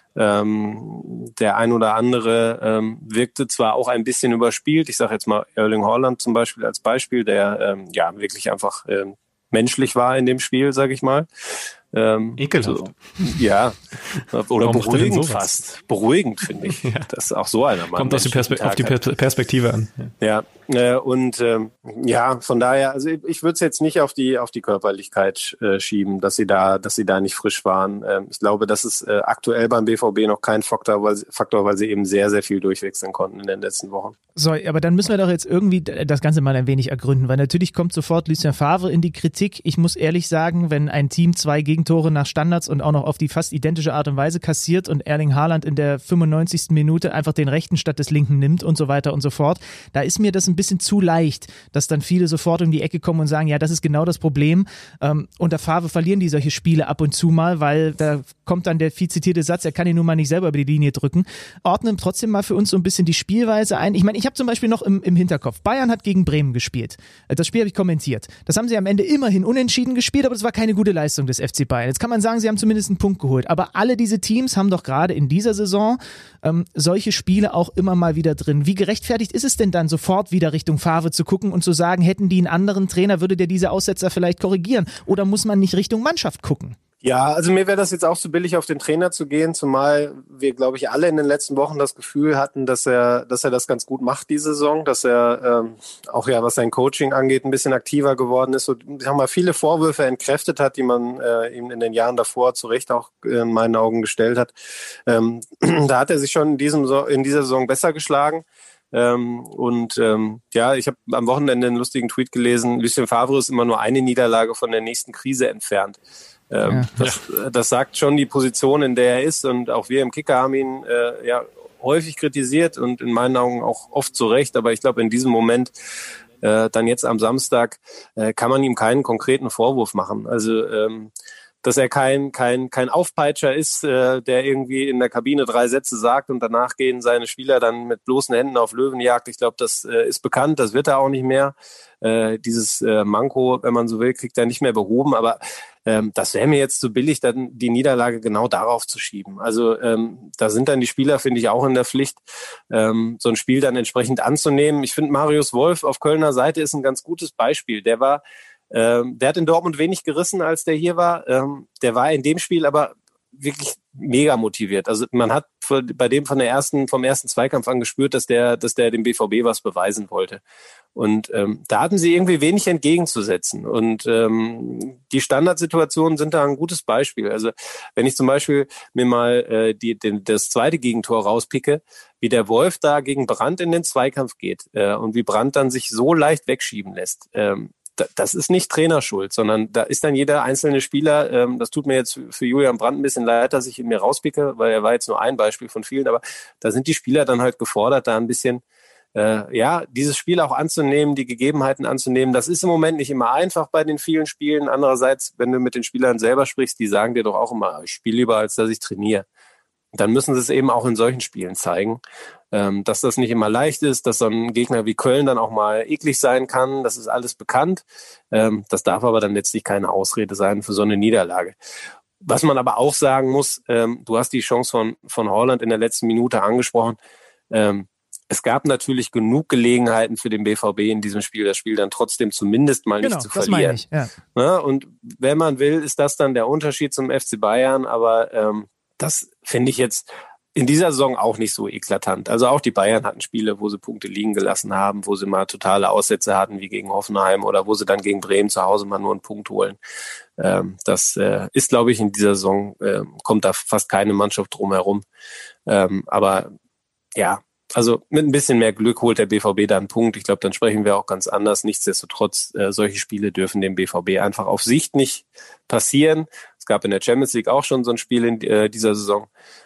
Ähm, der ein oder andere ähm, wirkte zwar auch ein bisschen überspielt. Ich sage jetzt mal Erling Haaland zum Beispiel als Beispiel, der ähm, ja wirklich einfach ähm, menschlich war in dem Spiel, sage ich mal. Ähm, Ekelhaft. So, ja, oder Warum macht er denn beruhigend sowas? fast. Beruhigend, finde ich, Ja. dass auch so einer mal Kommt aus die Perspe- auf die Per- Perspektive an. Ja. Ja, äh, und ähm, ja, von daher, also ich, ich würde es jetzt nicht auf die auf die Körperlichkeit äh, schieben, dass sie da, dass sie da nicht frisch waren. Ähm, ich glaube, das ist äh, aktuell beim B V B noch kein Faktor, weil sie, Faktor, weil sie eben sehr, sehr viel durchwechseln konnten in den letzten Wochen. So, aber dann müssen wir doch jetzt irgendwie das Ganze mal ein wenig ergründen, weil natürlich kommt sofort Lucien Favre in die Kritik. Ich muss ehrlich sagen, wenn ein Team zwei Gegentore nach Standards und auch noch auf die fast identische Art und Weise kassiert und Erling Haaland in der fünfundneunzigsten Minute einfach den rechten statt des linken nimmt und so weiter und so fort, da ist mir das ein bisschen zu leicht, dass dann viele sofort um die Ecke kommen und sagen, ja, das ist genau das Problem. Ähm, unter Favre verlieren die solche Spiele ab und zu mal, weil da kommt dann der viel zitierte Satz, er kann ihn nun mal nicht selber über die Linie drücken. Ordnen trotzdem mal für uns so ein bisschen die Spielweise ein. Ich meine, ich habe zum Beispiel noch im, im Hinterkopf, Bayern hat gegen Bremen gespielt. Das Spiel habe ich kommentiert. Das haben sie am Ende immerhin unentschieden gespielt, aber das war keine gute Leistung des F C Bayern. Jetzt kann man sagen, sie haben zumindest einen Punkt geholt. Aber alle diese Teams haben doch gerade in dieser Saison ähm, solche Spiele auch immer mal wieder drin. Wie gerechtfertigt ist es denn dann, sofort wieder Richtung Favre zu gucken und zu sagen, hätten die einen anderen Trainer, würde der diese Aussetzer vielleicht korrigieren? Oder muss man nicht Richtung Mannschaft gucken? Ja, also mir wäre das jetzt auch zu billig, auf den Trainer zu gehen, zumal wir, glaube ich, alle in den letzten Wochen das Gefühl hatten, dass er, dass er das ganz gut macht, die Saison, dass er ähm, auch ja, was sein Coaching angeht, ein bisschen aktiver geworden ist und sagen wir, viele Vorwürfe entkräftet hat, die man äh, ihm in den Jahren davor zu Recht auch äh, in meinen Augen gestellt hat. Ähm, da hat er sich schon in diesem in dieser Saison besser geschlagen. Ähm, und ähm, ja, ich habe am Wochenende einen lustigen Tweet gelesen, Lucien Favre ist immer nur eine Niederlage von der nächsten Krise entfernt. Ähm, ja. das, das sagt schon die Position, in der er ist, und auch wir im Kicker haben ihn äh, ja häufig kritisiert und in meinen Augen auch oft zu Recht, aber ich glaube in diesem Moment äh, dann jetzt am Samstag äh, kann man ihm keinen konkreten Vorwurf machen. Also ähm, dass er kein kein kein Aufpeitscher ist, äh, der irgendwie in der Kabine drei Sätze sagt und danach gehen seine Spieler dann mit bloßen Händen auf Löwenjagd. Ich glaube, das äh, ist bekannt, das wird er auch nicht mehr. Äh, dieses äh, Manko, wenn man so will, kriegt er nicht mehr behoben, aber ähm, das wäre mir jetzt zu billig, dann die Niederlage genau darauf zu schieben. Also ähm, da sind dann die Spieler, finde ich, auch in der Pflicht, ähm, so ein Spiel dann entsprechend anzunehmen. Ich finde, Marius Wolf auf Kölner Seite ist ein ganz gutes Beispiel. Der war Ähm, der hat in Dortmund wenig gerissen, als der hier war. Ähm, der war in dem Spiel aber wirklich mega motiviert. Also man hat bei dem von der ersten, vom ersten Zweikampf an gespürt, dass der, dass der dem B V B was beweisen wollte. Und ähm, da hatten sie irgendwie wenig entgegenzusetzen. Und ähm, die Standardsituationen sind da ein gutes Beispiel. Also wenn ich zum Beispiel mir mal äh, die, den, das zweite Gegentor rauspicke, wie der Wolf da gegen Brandt in den Zweikampf geht äh, und wie Brandt dann sich so leicht wegschieben lässt. Ähm, Das ist nicht Trainerschuld, sondern da ist dann jeder einzelne Spieler, ähm, das tut mir jetzt für Julian Brandt ein bisschen leid, dass ich ihn mir rauspicke, weil er war jetzt nur ein Beispiel von vielen, aber da sind die Spieler dann halt gefordert, da ein bisschen, äh, ja, dieses Spiel auch anzunehmen, die Gegebenheiten anzunehmen. Das ist im Moment nicht immer einfach bei den vielen Spielen. Andererseits, wenn du mit den Spielern selber sprichst, die sagen dir doch auch immer, ich spiele lieber, als dass ich trainiere. Dann müssen sie es eben auch in solchen Spielen zeigen, ähm, dass das nicht immer leicht ist, dass so ein Gegner wie Köln dann auch mal eklig sein kann. Das ist alles bekannt. Ähm, das darf aber dann letztlich keine Ausrede sein für so eine Niederlage. Was man aber auch sagen muss, ähm, du hast die Chance von, von Haaland in der letzten Minute angesprochen. Ähm, es gab natürlich genug Gelegenheiten für den B V B in diesem Spiel, das Spiel dann trotzdem zumindest mal genau, nicht zu das verlieren. meine ich, ja. Ja, und wenn man will, ist das dann der Unterschied zum F C Bayern, aber ähm, das finde ich jetzt in dieser Saison auch nicht so eklatant. Also auch die Bayern hatten Spiele, wo sie Punkte liegen gelassen haben, wo sie mal totale Aussätze hatten, wie gegen Hoffenheim, oder wo sie dann gegen Bremen zu Hause mal nur einen Punkt holen. Ähm, das äh, ist, glaube ich, in dieser Saison, äh, kommt da fast keine Mannschaft drum herum. Ähm, aber ja, also mit ein bisschen mehr Glück holt der B V B da einen Punkt. Ich glaube, dann sprechen wir auch ganz anders. Nichtsdestotrotz, äh, solche Spiele dürfen dem B V B einfach auf Sicht nicht passieren. Es gab in der Champions League auch schon so ein Spiel in äh, dieser Saison.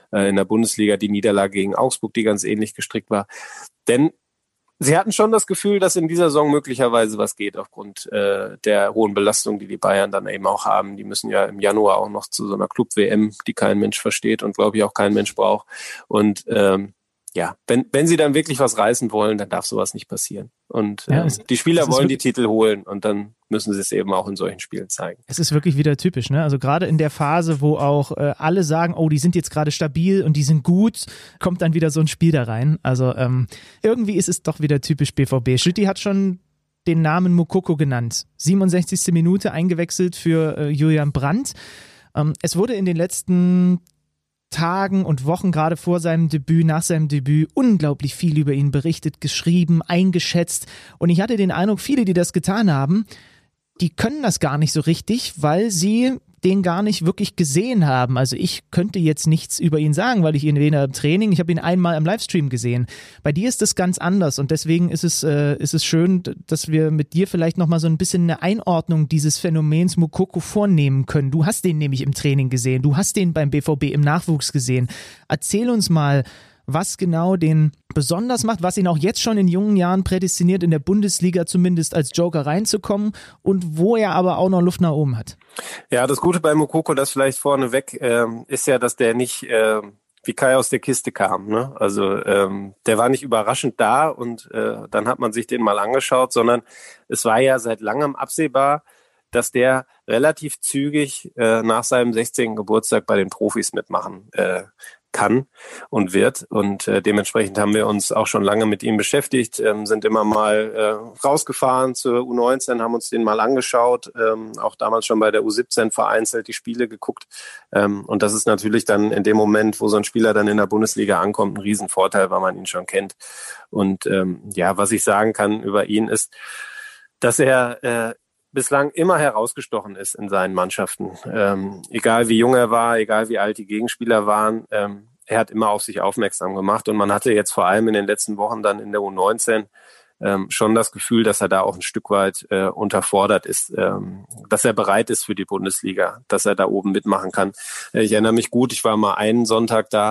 äh, in der Bundesliga die Niederlage gegen Augsburg, die ganz ähnlich gestrickt war. Denn sie hatten schon das Gefühl, dass in dieser Saison möglicherweise was geht aufgrund äh, der hohen Belastung, die die Bayern dann eben auch haben. Die müssen ja im Januar auch noch zu so einer Club-W M, die kein Mensch versteht und glaube ich auch kein Mensch braucht. Und ähm, ja, wenn wenn sie dann wirklich was reißen wollen, dann darf sowas nicht passieren. Und ähm, ja, es, die Spieler wollen die Titel holen und dann müssen sie es eben auch in solchen Spielen zeigen. Es ist wirklich wieder typisch, ne? Also gerade in der Phase, wo auch äh, alle sagen, oh, die sind jetzt gerade stabil und die sind gut, kommt dann wieder so ein Spiel da rein. Also ähm, irgendwie ist es doch wieder typisch B V B. Schütti hat schon den Namen Moukoko genannt. siebenundsechzigste Minute eingewechselt für äh, Julian Brandt. Ähm, es wurde in den letzten Tagen und Wochen, gerade vor seinem Debüt, nach seinem Debüt, unglaublich viel über ihn berichtet, geschrieben, eingeschätzt. Und ich hatte den Eindruck, viele, die das getan haben, die können das gar nicht so richtig, weil sie den gar nicht wirklich gesehen haben. Also ich könnte jetzt nichts über ihn sagen, weil ich ihn weder im Training, ich habe ihn einmal im Livestream gesehen. Bei dir ist das ganz anders und deswegen ist es, äh, ist es schön, dass wir mit dir vielleicht nochmal so ein bisschen eine Einordnung dieses Phänomens Moukoko vornehmen können. Du hast den nämlich im Training gesehen, du hast den beim B V B im Nachwuchs gesehen. Erzähl uns mal, was genau den besonders macht, was ihn auch jetzt schon in jungen Jahren prädestiniert, in der Bundesliga zumindest als Joker reinzukommen und wo er aber auch noch Luft nach oben hat. Ja, das Gute bei Moukoko, das vielleicht vorneweg, ähm, ist ja, dass der nicht äh, wie Kai aus der Kiste kam. Ne? Also ähm, der war nicht überraschend da und äh, dann hat man sich den mal angeschaut, sondern es war ja seit langem absehbar, dass der relativ zügig äh, nach seinem sechzehnten Geburtstag bei den Profis mitmachen äh, kann und wird und äh, dementsprechend haben wir uns auch schon lange mit ihm beschäftigt, ähm, sind immer mal äh, rausgefahren zur U neunzehn, haben uns den mal angeschaut, ähm, auch damals schon bei der U siebzehn vereinzelt die Spiele geguckt ähm, und das ist natürlich dann in dem Moment, wo so ein Spieler dann in der Bundesliga ankommt, ein Riesenvorteil, weil man ihn schon kennt und ähm, ja, was ich sagen kann über ihn ist, dass er äh, bislang immer herausgestochen ist in seinen Mannschaften. Ähm, egal wie jung er war, egal wie alt die Gegenspieler waren, ähm, er hat immer auf sich aufmerksam gemacht und man hatte jetzt vor allem in den letzten Wochen dann in der U neunzehn ähm, schon das Gefühl, dass er da auch ein Stück weit äh, unterfordert ist, ähm, dass er bereit ist für die Bundesliga, dass er da oben mitmachen kann. Äh, ich erinnere mich gut, ich war mal einen Sonntag da,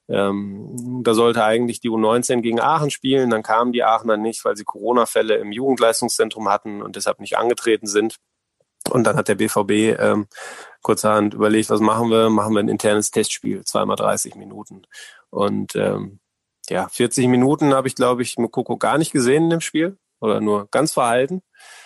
Ähm, da sollte eigentlich die U neunzehn gegen Aachen spielen, dann kamen die Aachener nicht, weil sie Corona-Fälle im Jugendleistungszentrum hatten und deshalb nicht angetreten sind. Und dann hat der B V B ähm, kurzerhand überlegt, was machen wir? Machen wir ein internes Testspiel, zweimal dreißig Minuten. Und ähm, ja, vierzig Minuten habe ich, glaube ich, Moukoko gar nicht gesehen in dem Spiel oder nur ganz verhalten.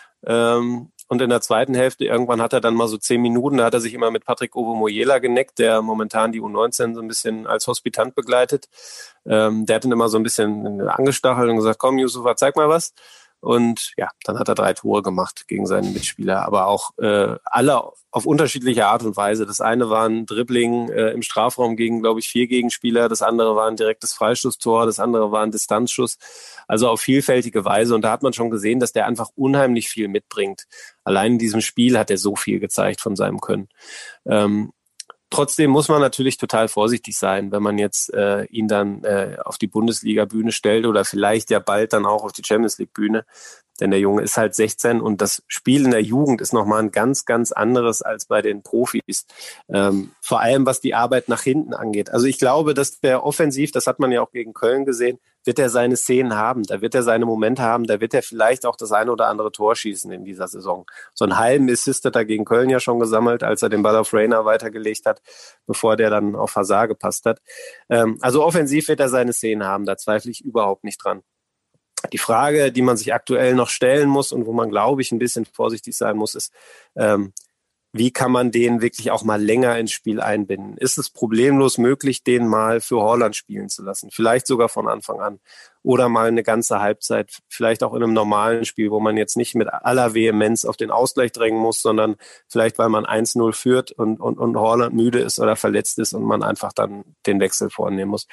Ähm, Und in der zweiten Hälfte, irgendwann hat er dann mal so zehn Minuten, da hat er sich immer mit Patrick Ovomoyela geneckt, der momentan die U neunzehn so ein bisschen als Hospitant begleitet. Ähm, der hat ihn immer so ein bisschen angestachelt und gesagt, komm Yusufa, zeig mal was. Und ja, dann hat er drei Tore gemacht gegen seinen Mitspieler, aber auch äh, alle auf unterschiedliche Art und Weise. Das eine war ein Dribbling äh, im Strafraum gegen, glaube ich, vier Gegenspieler. Das andere war ein direktes Freistoßtor. Das andere war ein Distanzschuss. Also auf vielfältige Weise. Und da hat man schon gesehen, dass der einfach unheimlich viel mitbringt. Allein in diesem Spiel hat er so viel gezeigt von seinem Können. Ähm, Trotzdem muss man natürlich total vorsichtig sein, wenn man jetzt äh, ihn dann äh, auf die Bundesliga-Bühne stellt oder vielleicht ja bald dann auch auf die Champions-League-Bühne. Denn der Junge ist halt sechzehn und das Spiel in der Jugend ist nochmal ein ganz, ganz anderes als bei den Profis. Ähm, vor allem, was die Arbeit nach hinten angeht. Also ich glaube, dass der offensiv, das hat man ja auch gegen Köln gesehen, wird er seine Szenen haben, da wird er seine Momente haben, da wird er vielleicht auch das eine oder andere Tor schießen in dieser Saison. So einen halben Assist hat er gegen Köln ja schon gesammelt, als er den Ball auf Reina weitergelegt hat, bevor der dann auf Hazard gepasst hat. Ähm, also offensiv wird er seine Szenen haben, da zweifle ich überhaupt nicht dran. Die Frage, die man sich aktuell noch stellen muss und wo man, glaube ich, ein bisschen vorsichtig sein muss, ist, ähm, wie kann man den wirklich auch mal länger ins Spiel einbinden? Ist es problemlos möglich, den mal für Haaland spielen zu lassen? Vielleicht sogar von Anfang an. Oder mal eine ganze Halbzeit, vielleicht auch in einem normalen Spiel, wo man jetzt nicht mit aller Vehemenz auf den Ausgleich drängen muss, sondern vielleicht, weil man eins null führt und, und, und Haaland müde ist oder verletzt ist und man einfach dann den Wechsel vornehmen muss.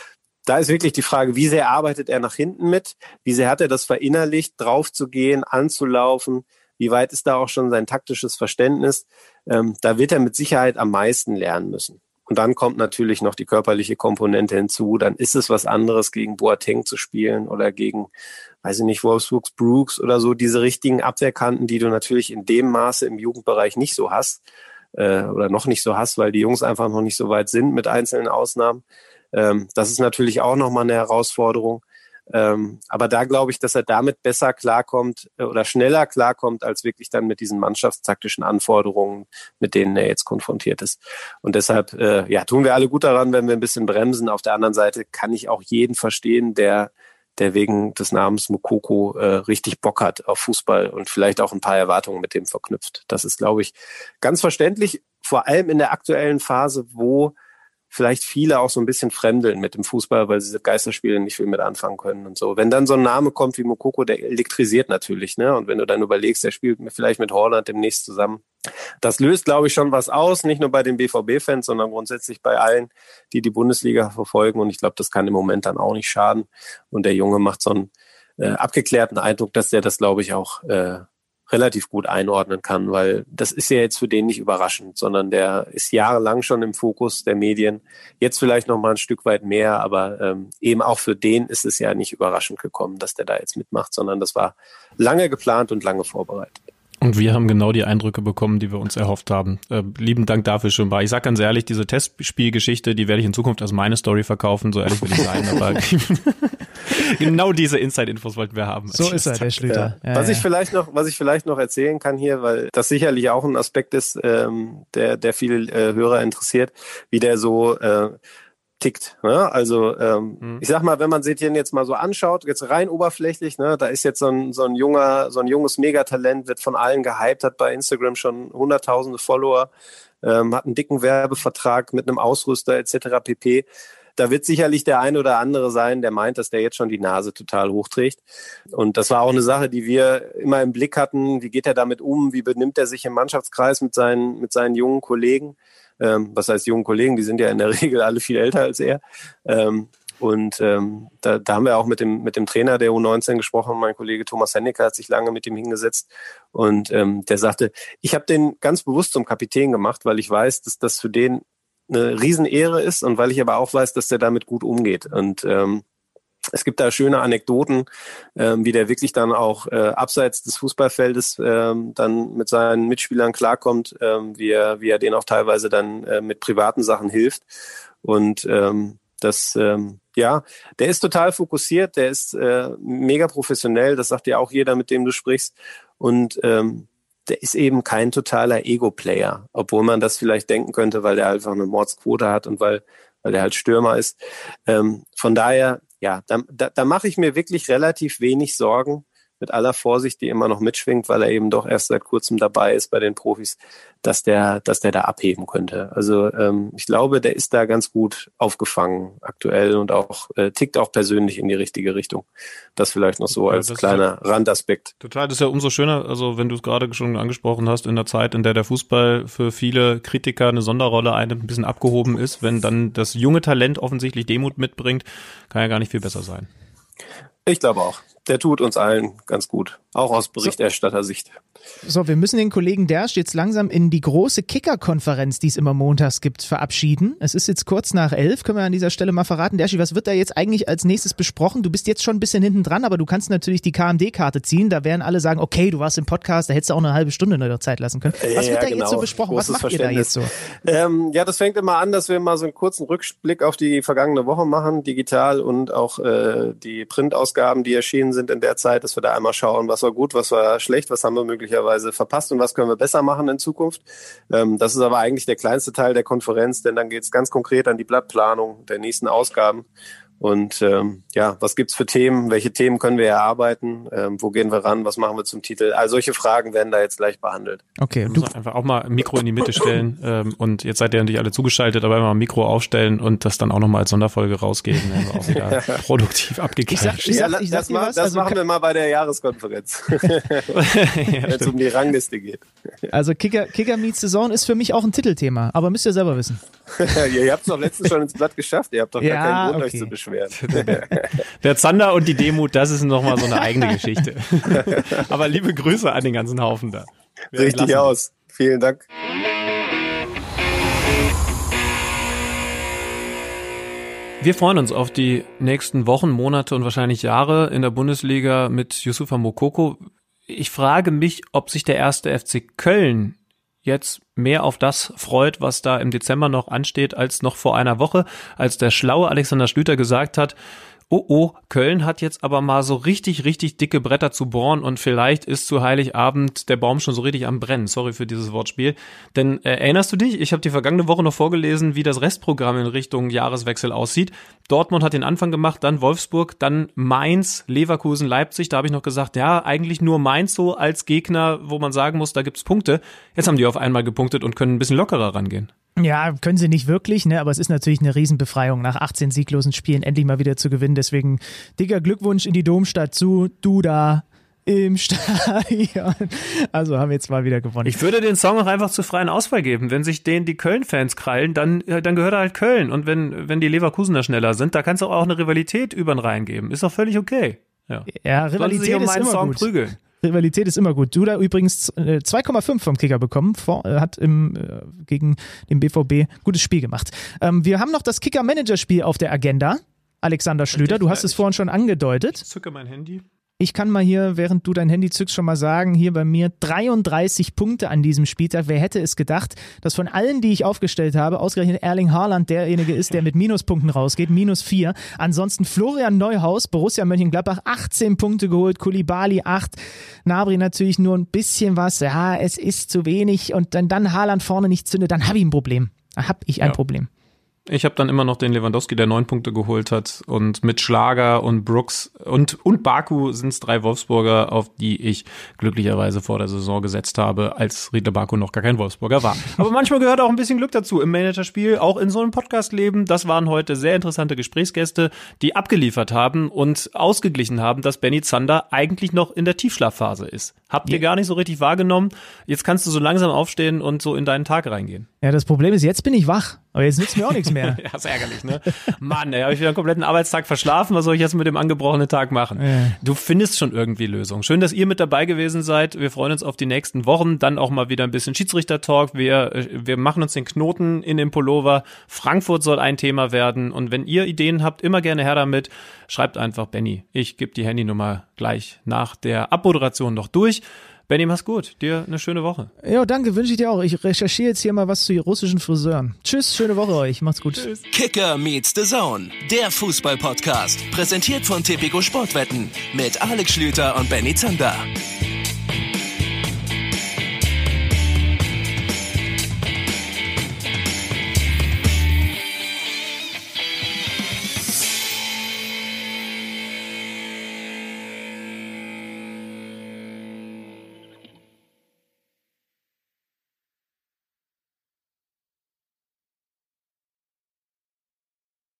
Da ist wirklich die Frage, wie sehr arbeitet er nach hinten mit? Wie sehr hat er das verinnerlicht, drauf zu gehen, anzulaufen? Wie weit ist da auch schon sein taktisches Verständnis? Ähm, da wird er mit Sicherheit am meisten lernen müssen. Und dann kommt natürlich noch die körperliche Komponente hinzu. Dann ist es was anderes, gegen Boateng zu spielen oder gegen, weiß ich nicht, Wolfsburgs Brooks oder so. Diese richtigen Abwehrkanten, die du natürlich in dem Maße im Jugendbereich nicht so hast. äh, oder noch nicht so hast, weil die Jungs einfach noch nicht so weit sind mit einzelnen Ausnahmen. Ähm, das ist natürlich auch nochmal eine Herausforderung. Ähm, aber da glaube ich, dass er damit besser klarkommt äh, oder schneller klarkommt, als wirklich dann mit diesen mannschaftstaktischen Anforderungen, mit denen er jetzt konfrontiert ist. Und deshalb äh, ja, tun wir alle gut daran, wenn wir ein bisschen bremsen. Auf der anderen Seite kann ich auch jeden verstehen, der der wegen des Namens Moukoko äh, richtig Bock hat auf Fußball und vielleicht auch ein paar Erwartungen mit dem verknüpft. Das ist, glaube ich, ganz verständlich, vor allem in der aktuellen Phase, wo vielleicht viele auch so ein bisschen fremdeln mit dem Fußball, weil sie diese Geisterspiele nicht viel mit anfangen können und so. Wenn dann so ein Name kommt wie Moukoko, der elektrisiert natürlich, ne? Und wenn du dann überlegst, der spielt vielleicht mit Haaland demnächst zusammen, das löst, glaube ich, schon was aus, nicht nur bei den B V B-Fans, sondern grundsätzlich bei allen, die die Bundesliga verfolgen. Und ich glaube, das kann im Moment dann auch nicht schaden. Und der Junge macht so einen äh, abgeklärten Eindruck, dass der das, glaube ich, auch äh, relativ gut einordnen kann, weil das ist ja jetzt für den nicht überraschend, sondern der ist jahrelang schon im Fokus der Medien. Jetzt vielleicht noch mal ein Stück weit mehr, aber ähm, eben auch für den ist es ja nicht überraschend gekommen, dass der da jetzt mitmacht, sondern das war lange geplant und lange vorbereitet. Und wir haben genau die Eindrücke bekommen, die wir uns erhofft haben. Äh, lieben Dank dafür schon mal. Ich sag ganz ehrlich, diese Testspielgeschichte, die werde ich in Zukunft als meine Story verkaufen, so ehrlich will ich sein, aber genau diese Inside-Infos wollten wir haben. So ist er, der Schlüter. Ja. Ja, was ja. ich vielleicht noch, was ich vielleicht noch erzählen kann hier, weil das sicherlich auch ein Aspekt ist, ähm, der, der viele äh, Hörer interessiert, wie der so äh, tickt. Ne? Also ähm, mhm. ich sag mal, wenn man sich den jetzt mal so anschaut, jetzt rein oberflächlich, ne, da ist jetzt so ein, so ein junger, so ein junges Megatalent, wird von allen gehypt, hat bei Instagram schon hunderttausende Follower, ähm, hat einen dicken Werbevertrag mit einem Ausrüster et cetera pp. Da wird sicherlich der ein oder andere sein, der meint, dass der jetzt schon die Nase total hochträgt. Und das war auch eine Sache, die wir immer im Blick hatten. Wie geht er damit um? Wie benimmt er sich im Mannschaftskreis mit seinen, mit seinen jungen Kollegen? Ähm, was heißt jungen Kollegen? Die sind ja in der Regel alle viel älter als er. Ähm, und ähm, da, da haben wir auch mit dem, mit dem Trainer der U neunzehn gesprochen. Mein Kollege Thomas Hennecke hat sich lange mit ihm hingesetzt. Und ähm, der sagte, ich habe den ganz bewusst zum Kapitän gemacht, weil ich weiß, dass das für den eine Riesenehre ist und weil ich aber auch weiß, dass der damit gut umgeht. Und ähm, es gibt da schöne Anekdoten, ähm, wie der wirklich dann auch äh, abseits des Fußballfeldes ähm, dann mit seinen Mitspielern klarkommt, ähm, wie er, wie er denen auch teilweise dann äh, mit privaten Sachen hilft. Und ähm, das, ähm, ja, der ist total fokussiert, der ist äh, mega professionell, das sagt ja auch jeder, mit dem du sprichst. Und ähm, der ist eben kein totaler Ego-Player, obwohl man das vielleicht denken könnte, weil der einfach eine Mordsquote hat und weil, weil der halt Stürmer ist. Ähm, von daher, ja, da, da, da mache ich mir wirklich relativ wenig Sorgen, mit aller Vorsicht, die immer noch mitschwingt, weil er eben doch erst seit kurzem dabei ist bei den Profis, dass der, dass der da abheben könnte. Also ähm, ich glaube, der ist da ganz gut aufgefangen aktuell und auch äh, tickt auch persönlich in die richtige Richtung. Das vielleicht noch so als ja, kleiner ja, Randaspekt. Total, das ist ja umso schöner, also wenn du es gerade schon angesprochen hast, in der Zeit, in der der Fußball für viele Kritiker eine Sonderrolle einnimmt, ein bisschen abgehoben ist, wenn dann das junge Talent offensichtlich Demut mitbringt, kann ja gar nicht viel besser sein. Ich glaube auch. Der tut uns allen ganz gut, auch aus Berichterstattersicht. So, wir müssen den Kollegen Dersch jetzt langsam in die große Kicker-Konferenz, die es immer montags gibt, verabschieden. Es ist jetzt kurz nach elf, können wir an dieser Stelle mal verraten. Derschi, was wird da jetzt eigentlich als nächstes besprochen? Du bist jetzt schon ein bisschen hinten dran, aber du kannst natürlich die K M D-Karte ziehen. Da werden alle sagen, okay, du warst im Podcast, da hättest du auch eine halbe Stunde noch Zeit lassen können. Was ja, wird da genau. jetzt so besprochen? Großes was macht ihr da jetzt so? Ähm, ja, das fängt immer an, dass wir mal so einen kurzen Rückblick auf die vergangene Woche machen, digital und auch äh, die Printausgaben, die erschienen sind in der Zeit, dass wir da einmal schauen, was war gut, was war schlecht, was haben wir möglicherweise verpasst und was können wir besser machen in Zukunft. Ähm, das ist aber eigentlich der kleinste Teil der Konferenz, denn dann geht es ganz konkret an die Blattplanung der nächsten Ausgaben. Und ähm, ja, was gibt's für Themen? Welche Themen können wir erarbeiten? Ähm, wo gehen wir ran? Was machen wir zum Titel? All solche Fragen werden da jetzt gleich behandelt. Okay. Du musst einfach auch mal ein Mikro in die Mitte stellen ähm, und jetzt seid ihr natürlich alle zugeschaltet, aber immer ein Mikro aufstellen und das dann auch nochmal als Sonderfolge rausgeben. Dann haben wir auch wieder produktiv abgegrast. Ja, das, das, ma- das also machen wir mal bei der Jahreskonferenz, wenn es um die Rangliste geht. Also Kicker, Kicker Meets the Zone ist für mich auch ein Titelthema, aber müsst ihr selber wissen. Ihr habt es doch letztens schon ins Blatt geschafft, ihr habt doch gar ja, keinen Grund, okay. euch zu beschweren. Der Zander und die Demut, das ist nochmal so eine eigene Geschichte. Aber liebe Grüße an den ganzen Haufen da. Wir Richtig aus. Vielen Dank. Wir freuen uns auf die nächsten Wochen, Monate und wahrscheinlich Jahre in der Bundesliga mit Youssoufa Moukoko. Ich frage mich, ob sich der erste F C Köln jetzt mehr auf das freut, was da im Dezember noch ansteht, als noch vor einer Woche, als der schlaue Alexander Schlüter gesagt hat, oh oh, Köln hat jetzt aber mal so richtig, richtig dicke Bretter zu bohren und vielleicht ist zu Heiligabend der Baum schon so richtig am Brennen. Sorry für dieses Wortspiel. Denn äh, erinnerst du dich, ich habe die vergangene Woche noch vorgelesen, wie das Restprogramm in Richtung Jahreswechsel aussieht. Dortmund hat den Anfang gemacht, dann Wolfsburg, dann Mainz, Leverkusen, Leipzig. Da habe ich noch gesagt, ja, eigentlich nur Mainz so als Gegner, wo man sagen muss, da gibt's Punkte. Jetzt haben die auf einmal gepunktet und können ein bisschen lockerer rangehen. Ja, können sie nicht wirklich, ne? Aber es ist natürlich eine Riesenbefreiung, nach achtzehn sieglosen Spielen endlich mal wieder zu gewinnen. Deswegen dicker Glückwunsch in die Domstadt zu Duda im Stadion. Also haben wir jetzt mal wieder gewonnen. Ich würde den Song auch einfach zur freien Auswahl geben. Wenn sich den die Köln-Fans krallen, dann, dann gehört er halt Köln. Und wenn, wenn die Leverkusener schneller sind, da kannst du auch eine Rivalität über den Rhein geben. Ist doch völlig okay. Ja, ja Rivalität um ist immer Song gut. Prügeln. Rivalität ist immer gut. Duda übrigens äh, zwei Komma fünf vom Kicker bekommen, vor, äh, hat im, äh, gegen den B V B gutes Spiel gemacht. Ähm, wir haben noch das Kicker-Manager-Spiel auf der Agenda. Alexander Schlüter, du hast es vorhin schon angedeutet. Ich zücke mein Handy. Ich kann mal hier, während du dein Handy zückst, schon mal sagen, hier bei mir dreiunddreißig Punkte an diesem Spieltag. Wer hätte es gedacht, dass von allen, die ich aufgestellt habe, ausgerechnet Erling Haaland derjenige ist, der mit Minuspunkten rausgeht, minus vier. Ansonsten Florian Neuhaus, Borussia Mönchengladbach, achtzehn Punkte geholt, Koulibaly acht, Gnabry natürlich nur ein bisschen was. Ja, es ist zu wenig und dann, dann Haaland vorne nicht zündet, dann habe ich ein Problem. Da habe ich ein ja. Problem. Ich habe dann immer noch den Lewandowski, der neun Punkte geholt hat, und mit Schlager und Brooks und und Baku sind es drei Wolfsburger, auf die ich glücklicherweise vor der Saison gesetzt habe, als Riedle Baku noch gar kein Wolfsburger war. Aber manchmal gehört auch ein bisschen Glück dazu im Managerspiel, auch in so einem Podcast-Leben. Das waren heute sehr interessante Gesprächsgäste, die abgeliefert haben und ausgeglichen haben, dass Benny Zander eigentlich noch in der Tiefschlafphase ist. Habt ihr ja. gar nicht so richtig wahrgenommen. Jetzt kannst du so langsam aufstehen und so in deinen Tag reingehen. Ja, das Problem ist, jetzt bin ich wach. Aber jetzt nützt mir auch nichts mehr. Ja, ist ärgerlich, ne? Mann, ey, habe ich wieder einen kompletten Arbeitstag verschlafen. Was soll ich jetzt mit dem angebrochenen Tag machen? Ja. Du findest schon irgendwie Lösungen. Schön, dass ihr mit dabei gewesen seid. Wir freuen uns auf die nächsten Wochen. Dann auch mal wieder ein bisschen Schiedsrichter-Talk. Wir, wir machen uns den Knoten in den Pullover. Frankfurt soll ein Thema werden. Und wenn ihr Ideen habt, immer gerne her damit. Schreibt einfach Benny. Ich gebe die Handynummer gleich nach der Abmoderation noch durch. Benny, mach's gut. Dir eine schöne Woche. Ja, danke, wünsche ich dir auch. Ich recherchiere jetzt hier mal was zu russischen Friseuren. Tschüss, schöne Woche euch. Macht's gut. Tschüss. Kicker meets the Zone, der Fußball-Podcast. Präsentiert von Tipico Sportwetten mit Alex Schlüter und Benny Zander.